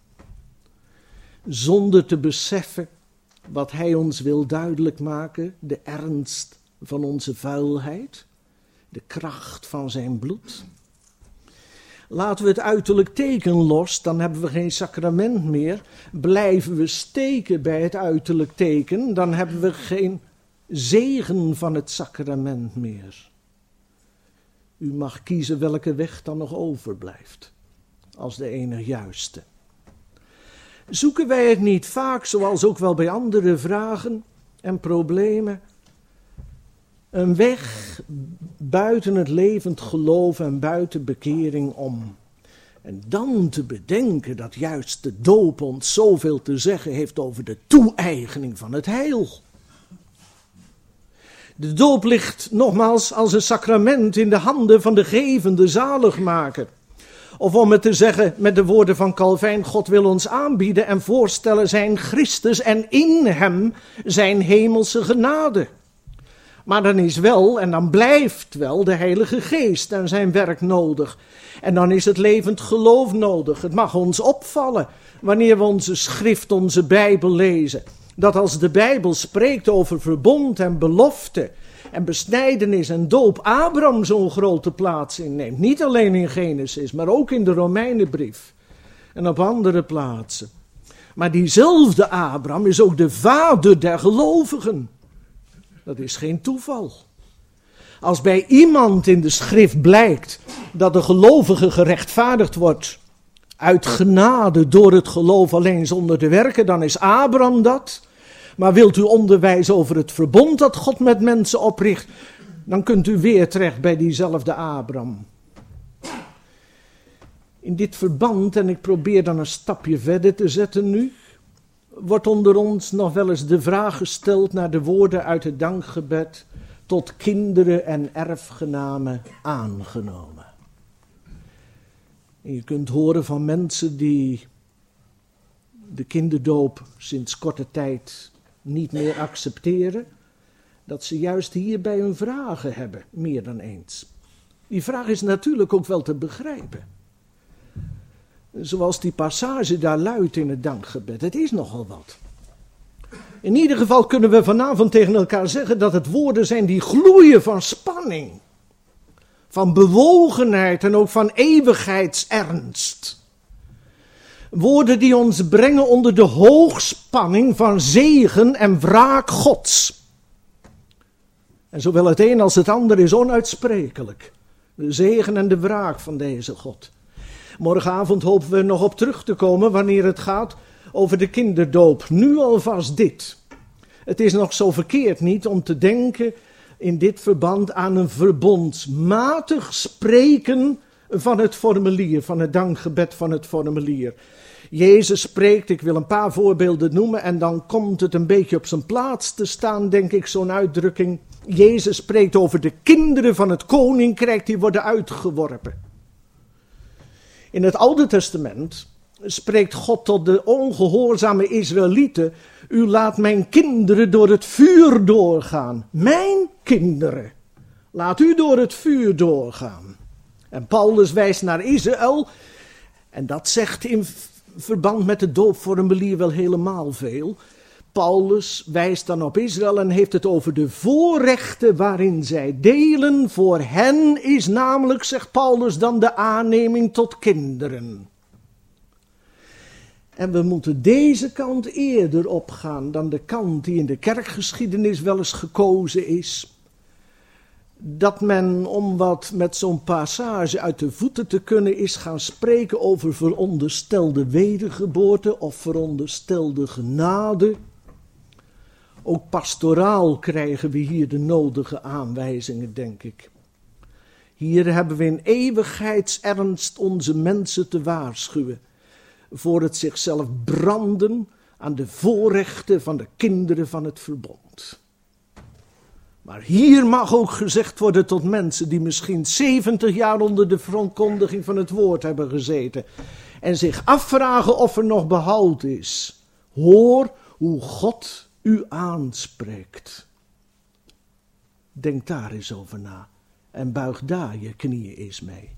S1: Zonder te beseffen wat hij ons wil duidelijk maken, de ernst van onze vuilheid, de kracht van zijn bloed. Laten we het uiterlijk teken los, dan hebben we geen sacrament meer. Blijven we steken bij het uiterlijk teken, dan hebben we geen zegen van het sacrament meer. U mag kiezen welke weg dan nog overblijft, als de enig juiste. Zoeken wij het niet vaak, zoals ook wel bij andere vragen en problemen, een weg buiten het levend geloof en buiten bekering om. En dan te bedenken dat juist de doop ons zoveel te zeggen heeft over de toe-eigening van het heil. De doop ligt nogmaals als een sacrament in de handen van de gevende zaligmaker. Of om het te zeggen met de woorden van Calvijn, God wil ons aanbieden en voorstellen zijn Christus en in hem zijn hemelse genade. Maar dan is wel en dan blijft wel de Heilige Geest en zijn werk nodig. En dan is het levend geloof nodig. Het mag ons opvallen wanneer we onze schrift, onze Bijbel lezen. Dat als de Bijbel spreekt over verbond en belofte en besnijdenis en doop, Abraham zo'n grote plaats inneemt. Niet alleen in Genesis, maar ook in de Romeinenbrief en op andere plaatsen. Maar diezelfde Abraham is ook de vader der gelovigen. Dat is geen toeval. Als bij iemand in de schrift blijkt dat de gelovige gerechtvaardigd wordt uit genade door het geloof alleen zonder de werken, dan is Abraham dat. Maar wilt u onderwijs over het verbond dat God met mensen opricht, dan kunt u weer terecht bij diezelfde Abraham. In dit verband, en ik probeer dan een stapje verder te zetten nu, wordt onder ons nog wel eens de vraag gesteld naar de woorden uit het dankgebed: tot kinderen en erfgenamen aangenomen. En je kunt horen van mensen die de kinderdoop sinds korte tijd niet meer accepteren, dat ze juist hierbij hun vragen hebben, meer dan eens. Die vraag is natuurlijk ook wel te begrijpen. Zoals die passage daar luidt in het dankgebed, het is nogal wat. In ieder geval kunnen we vanavond tegen elkaar zeggen dat het woorden zijn die gloeien van spanning. Van bewogenheid en ook van eeuwigheidsernst. Woorden die ons brengen onder de hoogspanning van zegen en wraak Gods. En zowel het een als het ander is onuitsprekelijk. De zegen en de wraak van deze God. Morgenavond hopen we nog op terug te komen wanneer het gaat over de kinderdoop. Nu alvast dit. Het is nog zo verkeerd niet om te denken in dit verband aan een verbondsmatig spreken van het formulier, van het dankgebed van het formulier. Jezus spreekt, ik wil een paar voorbeelden noemen en dan komt het een beetje op zijn plaats te staan, denk ik, zo'n uitdrukking. Jezus spreekt over de kinderen van het koninkrijk die worden uitgeworpen. In het Oude Testament spreekt God tot de ongehoorzame Israëlieten: u laat mijn kinderen door het vuur doorgaan. Mijn kinderen, laat u door het vuur doorgaan. En Paulus wijst naar Israël, en dat zegt in verband met het doopformulier wel helemaal veel. Paulus wijst dan op Israël en heeft het over de voorrechten waarin zij delen. Voor hen is namelijk, zegt Paulus, dan de aanneming tot kinderen. En we moeten deze kant eerder opgaan dan de kant die in de kerkgeschiedenis wel eens gekozen is. Dat men, om wat met zo'n passage uit de voeten te kunnen, is gaan spreken over veronderstelde wedergeboorte of veronderstelde genade. Ook pastoraal krijgen we hier de nodige aanwijzingen, denk ik. Hier hebben we in eeuwigheidsernst onze mensen te waarschuwen voor het zichzelf branden aan de voorrechten van de kinderen van het verbond. Maar hier mag ook gezegd worden tot mensen die misschien 70 jaar onder de verkondiging van het woord hebben gezeten en zich afvragen of er nog behoud is. Hoor hoe God u aanspreekt. Denk daar eens over na en buig daar je knieën eens mee.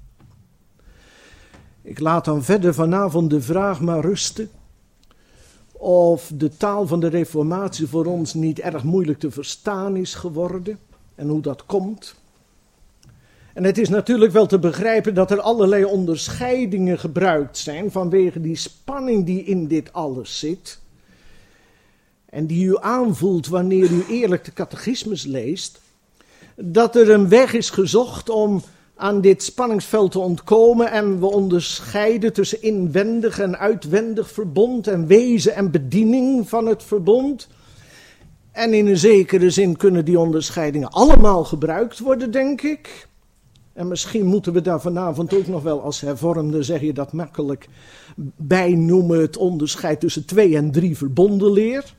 S1: Ik laat dan verder vanavond de vraag maar rusten of de taal van de Reformatie voor ons niet erg moeilijk te verstaan is geworden en hoe dat komt. En het is natuurlijk wel te begrijpen dat er allerlei onderscheidingen gebruikt zijn vanwege die spanning die in dit alles zit en die u aanvoelt wanneer u eerlijk de catechismus leest, dat er een weg is gezocht om aan dit spanningsveld te ontkomen en we onderscheiden tussen inwendig en uitwendig verbond en wezen en bediening van het verbond. En in een zekere zin kunnen die onderscheidingen allemaal gebruikt worden, denk ik. En misschien moeten we daar vanavond ook nog wel als hervormde, zeg je dat makkelijk, bij noemen het onderscheid tussen 2 en 3 verbondenleer.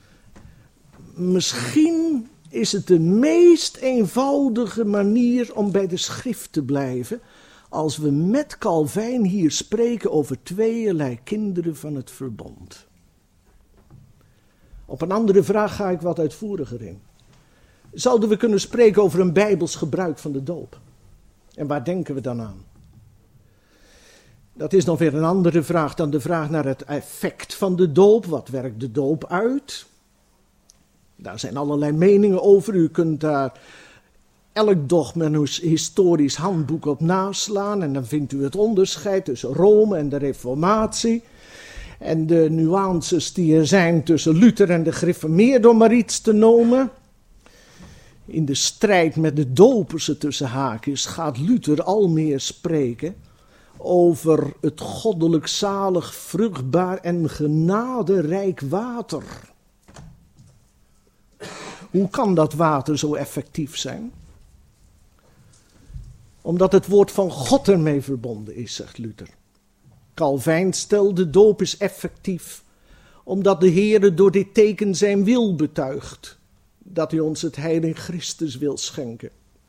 S1: Misschien is het de meest eenvoudige manier om bij de schrift te blijven, als we met Calvijn hier spreken over tweeërlei kinderen van het verbond. Op een andere vraag ga ik wat uitvoeriger in. Zouden we kunnen spreken over een bijbels gebruik van de doop? En waar denken we dan aan? Dat is nog weer een andere vraag dan de vraag naar het effect van de doop. Wat werkt de doop uit? Daar zijn allerlei meningen over. U kunt daar elk dogmatisch historisch handboek op naslaan. En dan vindt u het onderscheid tussen Rome en de Reformatie. En de nuances die er zijn tussen Luther en de gereformeerden, om maar iets te noemen. In de strijd met de dopers tussen haakjes gaat Luther al meer spreken over het goddelijk zalig, vruchtbaar en genaderijk water. Hoe kan dat water zo effectief zijn? Omdat het woord van God ermee verbonden is, zegt Luther. Calvijn stelt de doop is effectief, omdat de Heere door dit teken zijn wil betuigt, dat hij ons het heil in Christus wil schenken.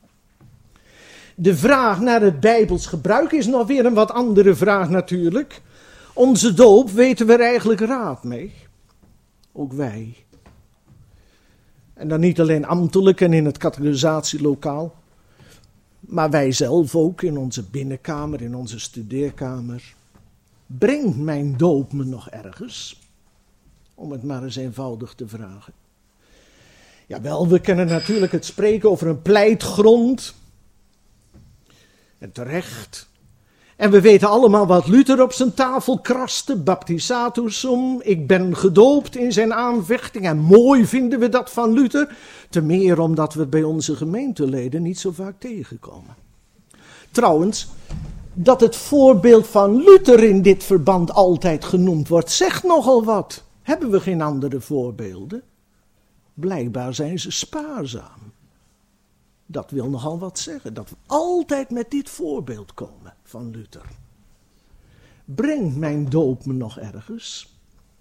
S1: De vraag naar het Bijbels gebruik is nog weer een wat andere vraag natuurlijk. Onze doop weten we er eigenlijk raad mee. Ook wij. En dan niet alleen ambtelijk en in het categorisatielokaal, maar wij zelf ook in onze binnenkamer, in onze studeerkamer. Brengt mijn doop me nog ergens? om het maar eens eenvoudig te vragen. Jawel, we kennen natuurlijk het spreken over een pleitgrond. En terecht. En we weten allemaal wat Luther op zijn tafel kraste, baptisator sum, ik ben gedoopt in zijn aanvechting. En mooi vinden we dat van Luther, te meer omdat we het bij onze gemeenteleden niet zo vaak tegenkomen. Trouwens, dat het voorbeeld van Luther in dit verband altijd genoemd wordt, zegt nogal wat. Hebben we geen andere voorbeelden? Blijkbaar zijn ze spaarzaam. Dat wil nogal wat zeggen, dat we altijd met dit voorbeeld komen van Luther. Brengt mijn doop me nog ergens?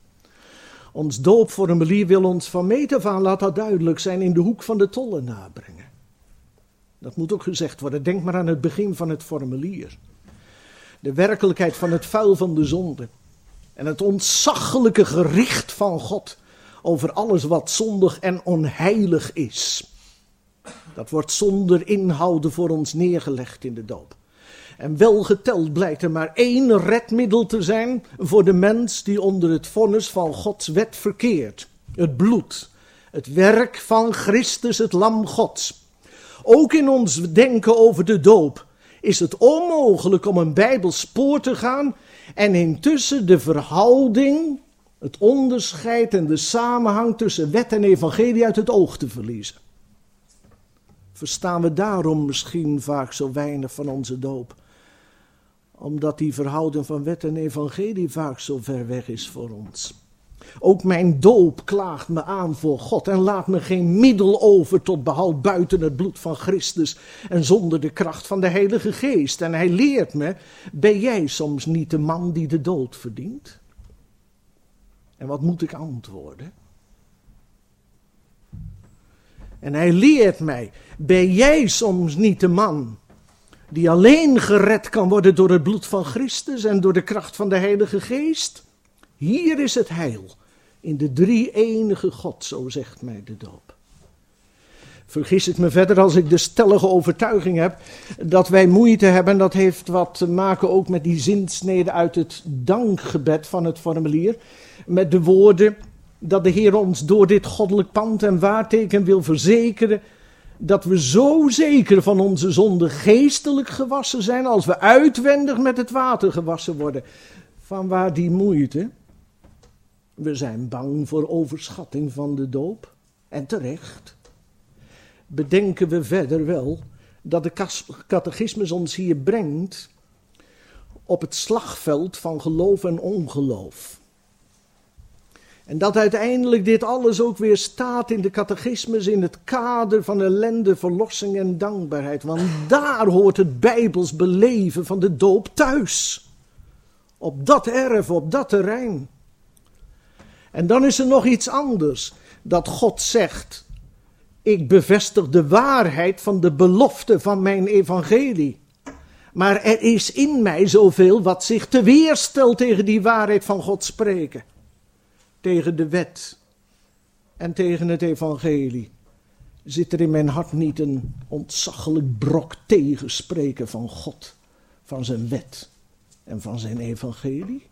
S1: Ons doopformulier wil ons van meet af aan, laat dat duidelijk zijn, in de hoek van de tollenaar brengen. Dat moet ook gezegd worden, denk maar aan het begin van het formulier. De werkelijkheid van het vuil van de zonde en het ontzaglijke gericht van God over alles wat zondig en onheilig is. Dat wordt zonder inhouden voor ons neergelegd in de doop. En wel geteld blijkt er maar één redmiddel te zijn voor de mens die onder het vonnis van Gods wet verkeert. Het bloed, het werk van Christus, het lam Gods. Ook in ons denken over de doop is het onmogelijk om een Bijbels spoor te gaan en intussen de verhouding, het onderscheid en de samenhang tussen wet en evangelie uit het oog te verliezen. Verstaan we daarom misschien vaak zo weinig van onze doop? Omdat die verhouding van wet en evangelie vaak zo ver weg is voor ons. Ook mijn doop klaagt me aan voor God en laat me geen middel over tot behoud buiten het bloed van Christus en zonder de kracht van de Heilige Geest. En hij leert me, ben jij soms niet de man die de dood verdient? En wat moet ik antwoorden? En hij leert mij, ben jij soms niet de man die alleen gered kan worden door het bloed van Christus en door de kracht van de Heilige Geest? Hier is het heil, in de drie-enige God, zo zegt mij de doop. Vergis het me verder als ik de stellige overtuiging heb dat wij moeite hebben, dat heeft wat te maken ook met die zinsnede uit het dankgebed van het formulier, met de woorden dat de Heer ons door dit goddelijk pand en waarteken wil verzekeren dat we zo zeker van onze zonde geestelijk gewassen zijn als we uitwendig met het water gewassen worden. Vanwaar die moeite? We zijn bang voor overschatting van de doop. En terecht. Bedenken we verder wel dat de catechismus ons hier brengt op het slagveld van geloof en ongeloof. En dat uiteindelijk dit alles ook weer staat in de catechismus in het kader van ellende, verlossing en dankbaarheid. Want daar hoort het Bijbels beleven van de doop thuis. Op dat erf, op dat terrein. En dan is er nog iets anders. Dat God zegt, ik bevestig de waarheid van de belofte van mijn evangelie. Maar er is in mij zoveel wat zich te weerstelt tegen die waarheid van God spreken. Tegen de wet en tegen het evangelie. Zit er in mijn hart niet een ontzaglijk brok tegenspreken van God, van zijn wet en van zijn evangelie?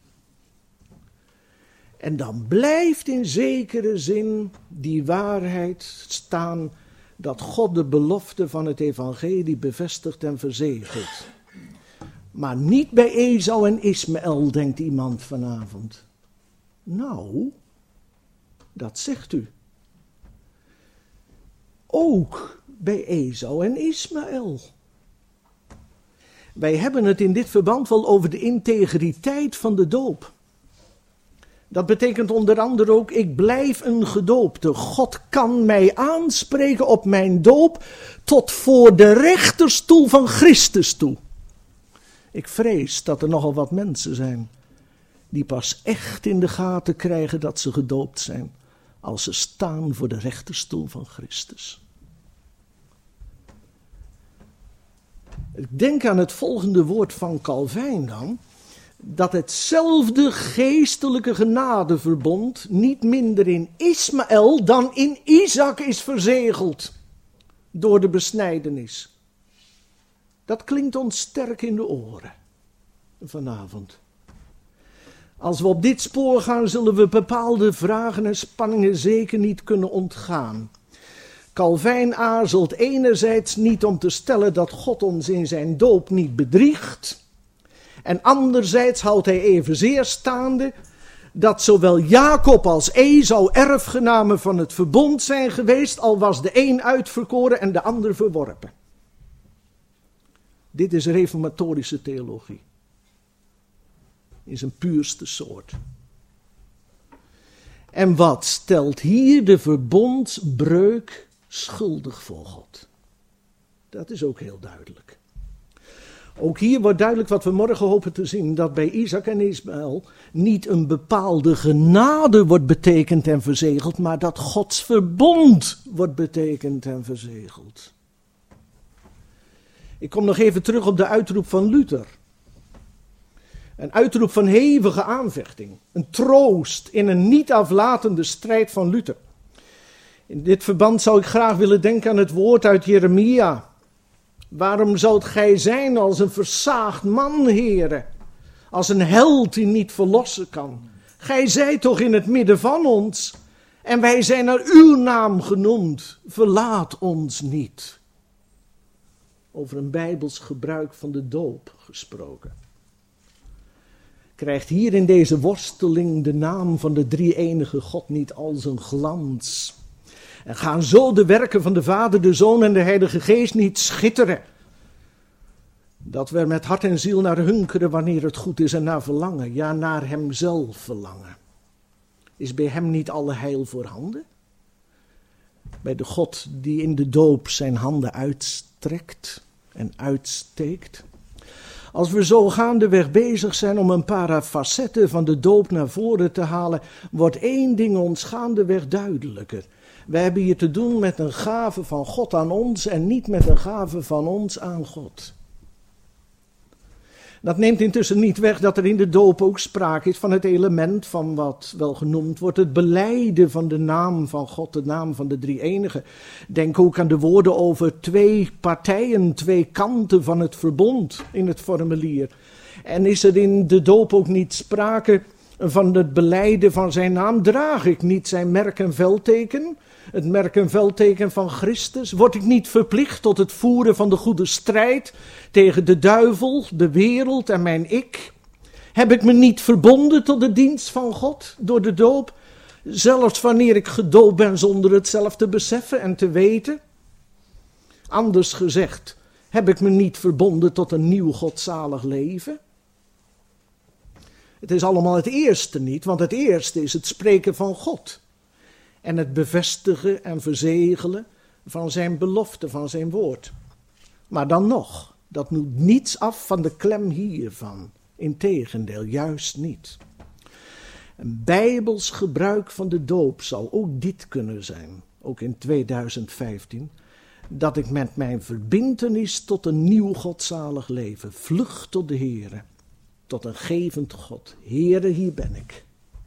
S1: En dan blijft in zekere zin die waarheid staan dat God de belofte van het evangelie bevestigt en verzegelt. Maar niet bij Esau en Ismaël, denkt iemand vanavond. Nou, dat zegt u. Ook bij Esau en Ismaël. Wij hebben het in dit verband wel over de integriteit van de doop. Dat betekent onder andere ook, ik blijf een gedoopte. God kan mij aanspreken op mijn doop tot voor de rechterstoel van Christus toe. Ik vrees dat er nogal wat mensen zijn die pas echt in de gaten krijgen dat ze gedoopt zijn als ze staan voor de rechterstoel van Christus. Ik denk aan het volgende woord van Calvijn dan, dat hetzelfde geestelijke genadeverbond niet minder in Ismaël dan in Isaac is verzegeld door de besnijdenis. Dat klinkt ons sterk in de oren vanavond. Als we op dit spoor gaan, zullen we bepaalde vragen en spanningen zeker niet kunnen ontgaan. Calvijn aarzelt enerzijds niet om te stellen dat God ons in zijn doop niet bedriegt. En anderzijds houdt hij evenzeer staande dat zowel Jacob als Esau erfgenamen van het verbond zijn geweest, al was de een uitverkoren en de ander verworpen. Dit is reformatorische theologie. In zijn puurste soort. En wat stelt hier de verbondsbreuk schuldig voor God? Dat is ook heel duidelijk. Ook hier wordt duidelijk wat we morgen hopen te zien, dat bij Isaac en Ismaël niet een bepaalde genade wordt betekend en verzegeld, maar dat Gods verbond wordt betekend en verzegeld. Ik kom nog even terug op de uitroep van Luther. Een uitroep van hevige aanvechting, een troost in een niet aflatende strijd van Luther. In dit verband zou ik graag willen denken aan het woord uit Jeremia. Waarom zoudt gij zijn als een versaagd man, Heere, als een held die niet verlossen kan? Gij zijt toch in het midden van ons en wij zijn naar uw naam genoemd. Verlaat ons niet. Over een bijbels gebruik van de doop gesproken. Krijgt hier in deze worsteling de naam van de drie-enige God niet al zijn glans? En gaan zo de werken van de Vader, de Zoon en de Heilige Geest niet schitteren? Dat we er met hart en ziel naar hunkeren wanneer het goed is en naar verlangen. Ja, naar hem zelf verlangen. Is bij hem niet alle heil voorhanden? Bij de God die in de doop zijn handen uitstrekt en uitsteekt. Als we zo gaandeweg bezig zijn om een paar facetten van de doop naar voren te halen, wordt één ding ons gaandeweg duidelijker. We hebben hier te doen met een gave van God aan ons en niet met een gave van ons aan God. Dat neemt intussen niet weg dat er in de doop ook sprake is van het element van wat wel genoemd wordt het belijden van de naam van God, de naam van de drie-enige. Denk ook aan de woorden over twee partijen, twee kanten van het verbond in het formulier. En is er in de doop ook niet sprake van het belijden van zijn naam? Draag ik niet zijn merk en veldteken? Het merk en veldteken van Christus? Word ik niet verplicht tot het voeren van de goede strijd tegen de duivel, de wereld en mijn ik? Heb ik me niet verbonden tot de dienst van God door de doop? Zelfs wanneer ik gedoopt ben zonder het zelf te beseffen en te weten? Anders gezegd, heb ik me niet verbonden tot een nieuw godzalig leven? Het is allemaal het eerste niet, want het eerste is het spreken van God. En het bevestigen en verzegelen van zijn belofte, van zijn woord. Maar dan nog, dat doet niets af van de klem hiervan. Integendeel, juist niet. Een bijbels gebruik van de doop zou ook dit kunnen zijn, ook in 2015, dat ik met mijn verbintenis tot een nieuw godzalig leven vlucht tot de Heere, tot een gevend God. Heere, hier ben ik.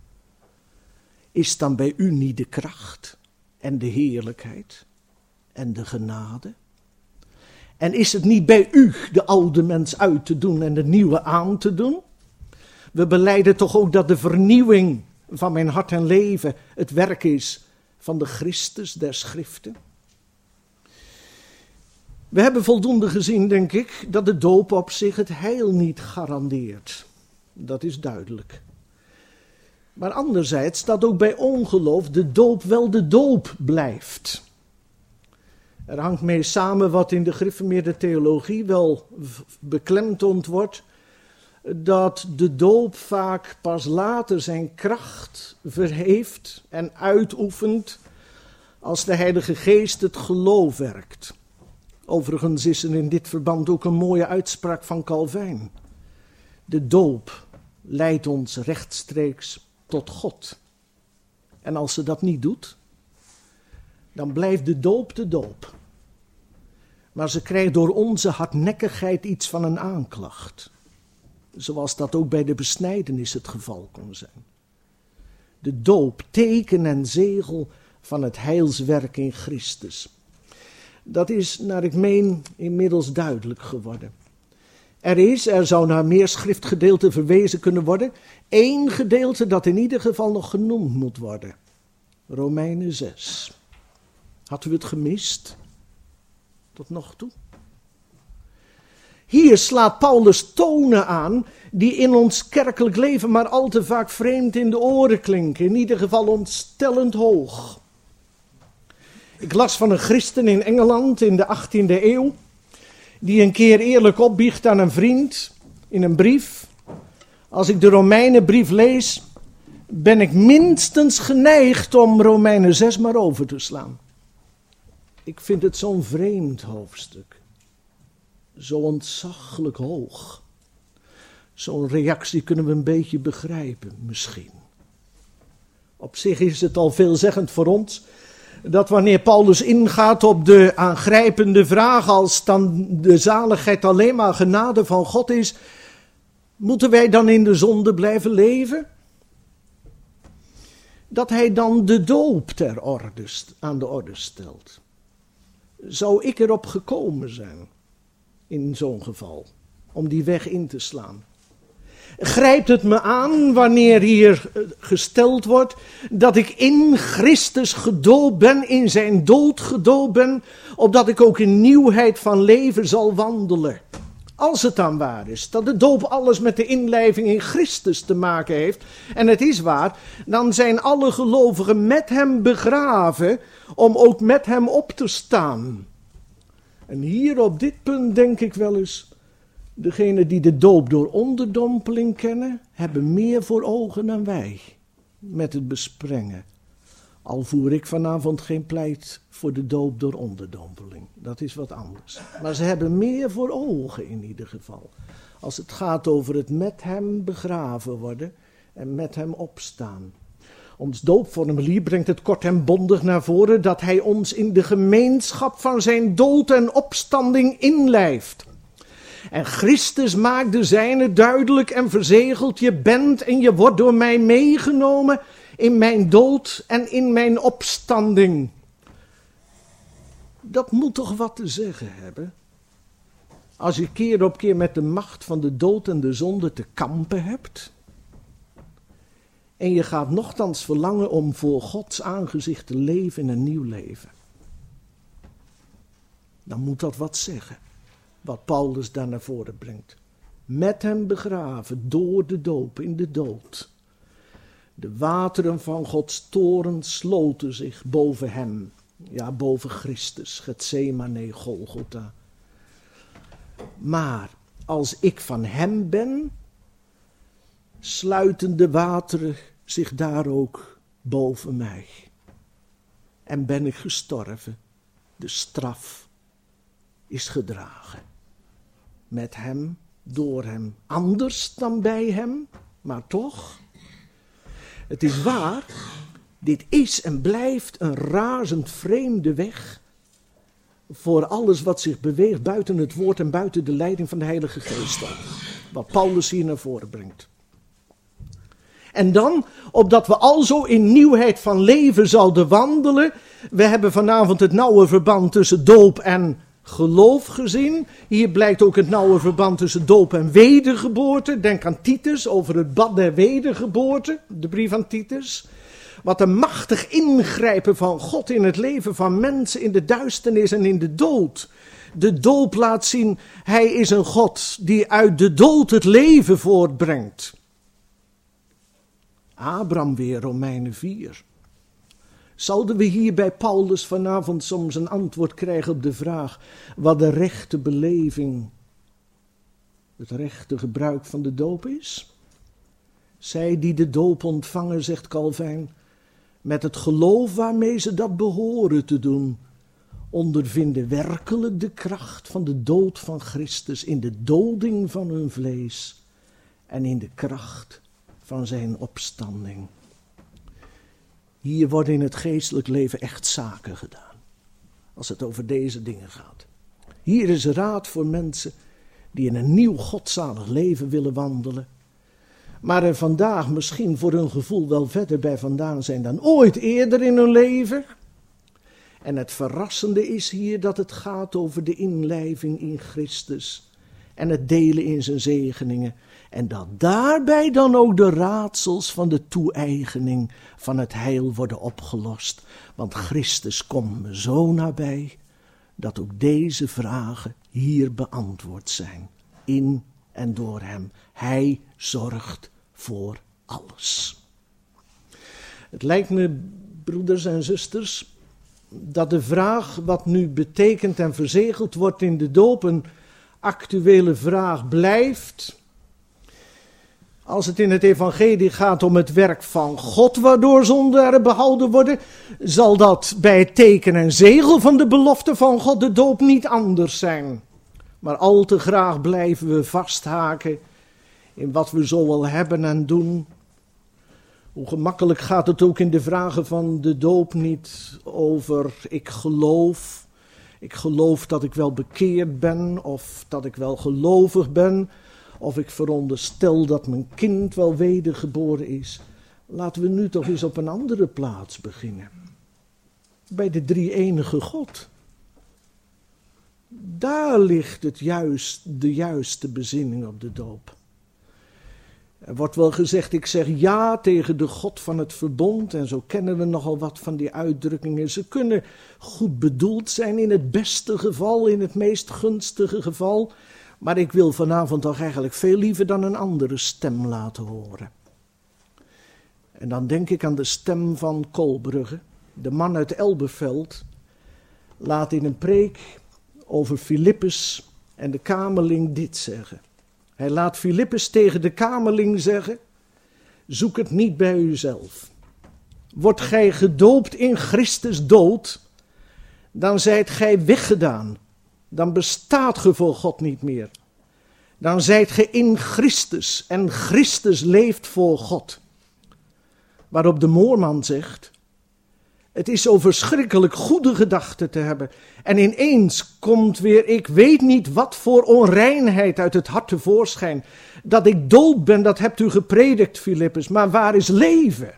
S1: Is dan bij u niet de kracht en de heerlijkheid en de genade? En is het niet bij u de oude mens uit te doen en de nieuwe aan te doen? We belijden toch ook dat de vernieuwing van mijn hart en leven het werk is van de Christus der Schriften. We hebben voldoende gezien, denk ik, dat de doop op zich het heil niet garandeert. Dat is duidelijk. Maar anderzijds dat ook bij ongeloof de doop wel de doop blijft. Er hangt mee samen wat in de gereformeerde theologie wel beklemtoond wordt, dat de doop vaak pas later zijn kracht verheeft en uitoefent als de Heilige Geest het geloof werkt. Overigens is er in dit verband ook een mooie uitspraak van Calvijn. De doop leidt ons rechtstreeks tot God. En als ze dat niet doet, dan blijft de doop de doop. Maar ze krijgt door onze hardnekkigheid iets van een aanklacht. Zoals dat ook bij de besnijdenis het geval kon zijn. De doop, teken en zegel van het heilswerk in Christus. Dat is, naar ik meen, inmiddels duidelijk geworden. Er zou naar meer schriftgedeelten verwezen kunnen worden. 1 gedeelte dat in ieder geval nog genoemd moet worden. Romeinen 6. Had u het gemist? Tot nog toe? Hier slaat Paulus tonen aan die in ons kerkelijk leven maar al te vaak vreemd in de oren klinken. In ieder geval ontstellend hoog. Ik las van een christen in Engeland in de 18e eeuw. Die een keer eerlijk opbiecht aan een vriend in een brief. Als ik de Romeinenbrief lees, ben ik minstens geneigd om Romeinen 6 maar over te slaan. Ik vind het zo'n vreemd hoofdstuk. Zo ontzaglijk hoog. Zo'n reactie kunnen we een beetje begrijpen, misschien. Op zich is het al veelzeggend voor ons dat wanneer Paulus ingaat op de aangrijpende vraag, als dan de zaligheid alleen maar genade van God is, moeten wij dan in de zonde blijven leven? Dat hij dan de doop aan de orde stelt. Zou ik erop gekomen zijn, in zo'n geval, om die weg in te slaan? Grijpt het me aan wanneer hier gesteld wordt dat ik in Christus gedoopt ben, in zijn dood gedoopt ben, opdat ik ook in nieuwheid van leven zal wandelen? Als het dan waar is dat de doop alles met de inlijving in Christus te maken heeft, en het is waar, dan zijn alle gelovigen met hem begraven om ook met hem op te staan. En hier op dit punt denk ik wel eens, degenen die de doop door onderdompeling kennen, hebben meer voor ogen dan wij met het besprengen. Al voer ik vanavond geen pleit voor de doop door onderdompeling. Dat is wat anders. Maar ze hebben meer voor ogen in ieder geval. Als het gaat over het met hem begraven worden en met hem opstaan. Ons doopformulier brengt het kort en bondig naar voren dat hij ons in de gemeenschap van zijn dood en opstanding inlijft. En Christus maakt de zijne duidelijk en verzegelt: je bent en je wordt door mij meegenomen in mijn dood en in mijn opstanding. Dat moet toch wat te zeggen hebben? Als je keer op keer met de macht van de dood en de zonde te kampen hebt. En je gaat nochtans verlangen om voor Gods aangezicht te leven in een nieuw leven. Dan moet dat wat zeggen. Wat Paulus daar naar voren brengt. Met hem begraven door de doop in de dood. De wateren van Gods toorn sloten zich boven hem. Ja, boven Christus, Getsemane, Golgotha. Maar als ik van hem ben, sluiten de wateren zich daar ook boven mij. En ben ik gestorven. De straf is gedragen. Met hem, door hem. Anders dan bij hem, maar toch. Het is waar, dit is en blijft een razend vreemde weg voor alles wat zich beweegt buiten het woord en buiten de leiding van de Heilige Geest. Wat Paulus hier naar voren brengt. En dan, opdat we alzo in nieuwheid van leven zouden wandelen. We hebben vanavond het nauwe verband tussen doop en geloof gezien. Hier blijkt ook het nauwe verband tussen doop en wedergeboorte. Denk aan Titus over het bad der wedergeboorte, de brief aan Titus. Wat een machtig ingrijpen van God in het leven van mensen in de duisternis en in de dood. De doop laat zien, hij is een God die uit de dood het leven voortbrengt. Abraham weer, Romeinen 4. Zouden we hier bij Paulus vanavond soms een antwoord krijgen op de vraag wat de rechte beleving, het rechte gebruik van de doop is? Zij die de doop ontvangen, zegt Calvijn, met het geloof waarmee ze dat behoren te doen, ondervinden werkelijk de kracht van de dood van Christus in de doding van hun vlees en in de kracht van zijn opstanding. Hier worden in het geestelijk leven echt zaken gedaan, als het over deze dingen gaat. Hier is raad voor mensen die in een nieuw godzalig leven willen wandelen, maar er vandaag misschien voor hun gevoel wel verder bij vandaan zijn dan ooit eerder in hun leven. En het verrassende is hier dat het gaat over de inlijving in Christus en het delen in zijn zegeningen. En dat daarbij dan ook de raadsels van de toe-eigening van het heil worden opgelost. Want Christus komt me zo nabij dat ook deze vragen hier beantwoord zijn. In en door hem. Hij zorgt voor alles. Het lijkt me, broeders en zusters, dat de vraag wat nu betekent en verzegeld wordt in de doop een actuele vraag blijft. Als het in het evangelie gaat om het werk van God waardoor zondaren behouden worden, zal dat bij het teken en zegel van de belofte van God de doop niet anders zijn. Maar al te graag blijven we vasthaken in wat we zo wel hebben en doen. Hoe gemakkelijk gaat het ook in de vragen van de doop niet over ik geloof. Ik geloof dat ik wel bekeerd ben of dat ik wel gelovig ben. Of ik veronderstel dat mijn kind wel wedergeboren is. Laten we nu toch eens op een andere plaats beginnen. Bij de drie-enige God. Daar ligt de juiste bezinning op de doop. Er wordt wel gezegd, ik zeg ja tegen de God van het verbond. En zo kennen we nogal wat van die uitdrukkingen. Ze kunnen goed bedoeld zijn in het beste geval, in het meest gunstige geval. Maar ik wil vanavond toch eigenlijk veel liever dan een andere stem laten horen. En dan denk ik aan de stem van Kolbrugge. De man uit Elberfeld laat in een preek over Filippus en de kamerling dit zeggen. Hij laat Filippus tegen de kamerling zeggen, zoek het niet bij uzelf. Wordt gij gedoopt in Christus dood, dan zijt gij weggedaan. Dan bestaat ge voor God niet meer. Dan zijt ge in Christus en Christus leeft voor God. Waarop de moorman zegt, het is zo verschrikkelijk goede gedachten te hebben. En ineens komt weer, ik weet niet wat voor onreinheid uit het hart tevoorschijn. Dat ik dood ben, dat hebt u gepredikt, Filippus, maar waar is leven?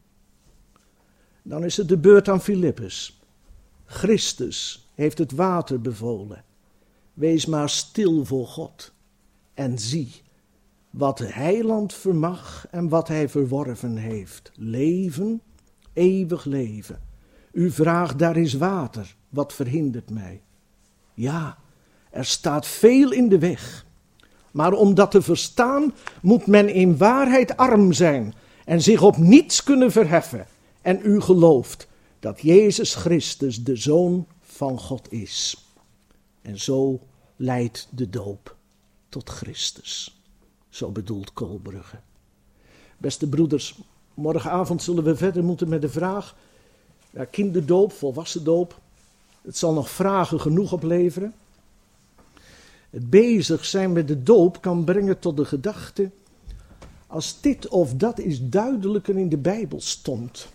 S1: Dan is het de beurt aan Filippus. Christus heeft het water bevolen. Wees maar stil voor God. En zie wat de heiland vermag en wat hij verworven heeft. Leven, eeuwig leven. U vraagt, daar is water. Wat verhindert mij? Ja, er staat veel in de weg. Maar om dat te verstaan, moet men in waarheid arm zijn en zich op niets kunnen verheffen. En u gelooft dat Jezus Christus de Zoon van God is. En zo leidt de doop tot Christus. Zo bedoelt Kolbrugge. Beste broeders, morgenavond zullen we verder moeten met de vraag, kinderdoop, volwassen doop. Het zal nog vragen genoeg opleveren. Het bezig zijn met de doop kan brengen tot de gedachte, als dit of dat is duidelijker in de Bijbel stond.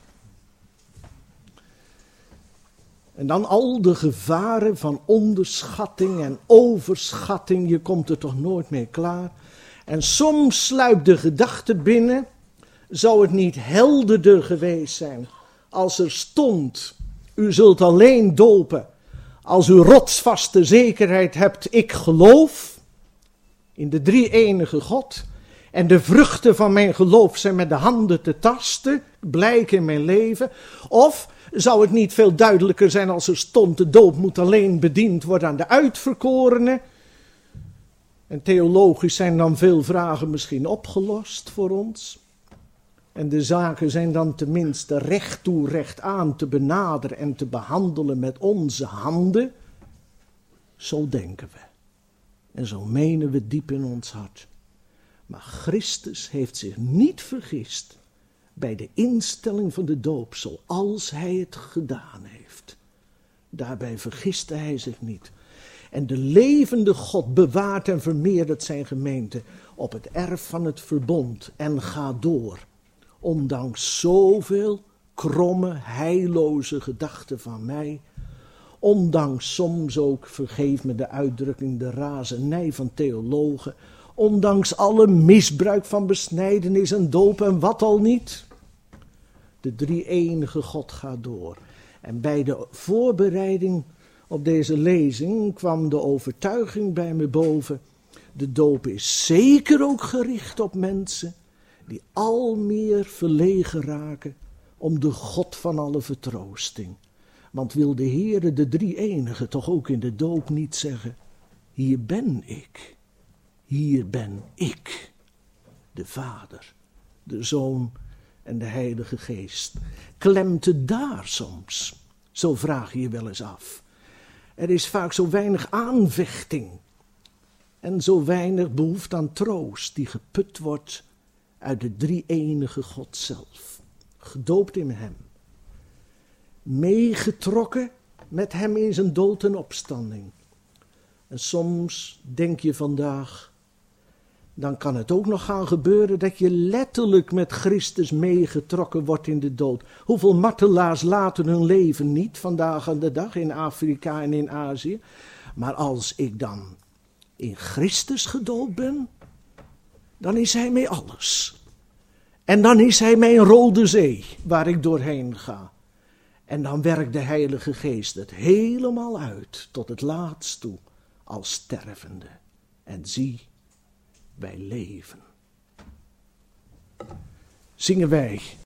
S1: En dan al de gevaren van onderschatting en overschatting, je komt er toch nooit mee klaar. En soms sluipt de gedachte binnen, zou het niet helderder geweest zijn als er stond, u zult alleen dopen als u rotsvaste zekerheid hebt, ik geloof in de drie-enige God. En de vruchten van mijn geloof zijn met de handen te tasten, blijken in mijn leven. Of zou het niet veel duidelijker zijn als er stond, de doop moet alleen bediend worden aan de uitverkorenen. En theologisch zijn dan veel vragen misschien opgelost voor ons. En de zaken zijn dan tenminste recht toe recht aan te benaderen en te behandelen met onze handen. Zo denken we. En zo menen we diep in ons hart. Maar Christus heeft zich niet vergist bij de instelling van de doop zoals hij het gedaan heeft. Daarbij vergiste hij zich niet. En de levende God bewaart en vermeerdert zijn gemeente op het erf van het verbond en gaat door. Ondanks zoveel kromme, heilloze gedachten van mij. Ondanks soms ook, vergeef me de uitdrukking, de razernij van theologen. Ondanks alle misbruik van besnijdenis en doop en wat al niet. De drie-enige God gaat door. En bij de voorbereiding op deze lezing kwam de overtuiging bij me boven De doop is zeker ook gericht op mensen die al meer verlegen raken om de God van alle vertroosting. Want wil de Heere, de drie-enige, toch ook in de doop niet zeggen: hier ben ik, de Vader, de Zoon en de Heilige Geest. Klemt het daar soms? Zo vraag je je wel eens af. Er is vaak zo weinig aanvechting en zo weinig behoefte aan troost die geput wordt uit de drie-enige God zelf. Gedoopt in hem. Meegetrokken met hem in zijn dood en opstanding. En soms denk je vandaag, dan kan het ook nog gaan gebeuren dat je letterlijk met Christus meegetrokken wordt in de dood. Hoeveel martelaars laten hun leven niet vandaag aan de dag in Afrika en in Azië. Maar als ik dan in Christus gedoopt ben, dan is hij mij alles. En dan is hij mijn rode zee waar ik doorheen ga. En dan werkt de Heilige Geest het helemaal uit tot het laatst toe als stervende. En zie, wij leven. Zingen wij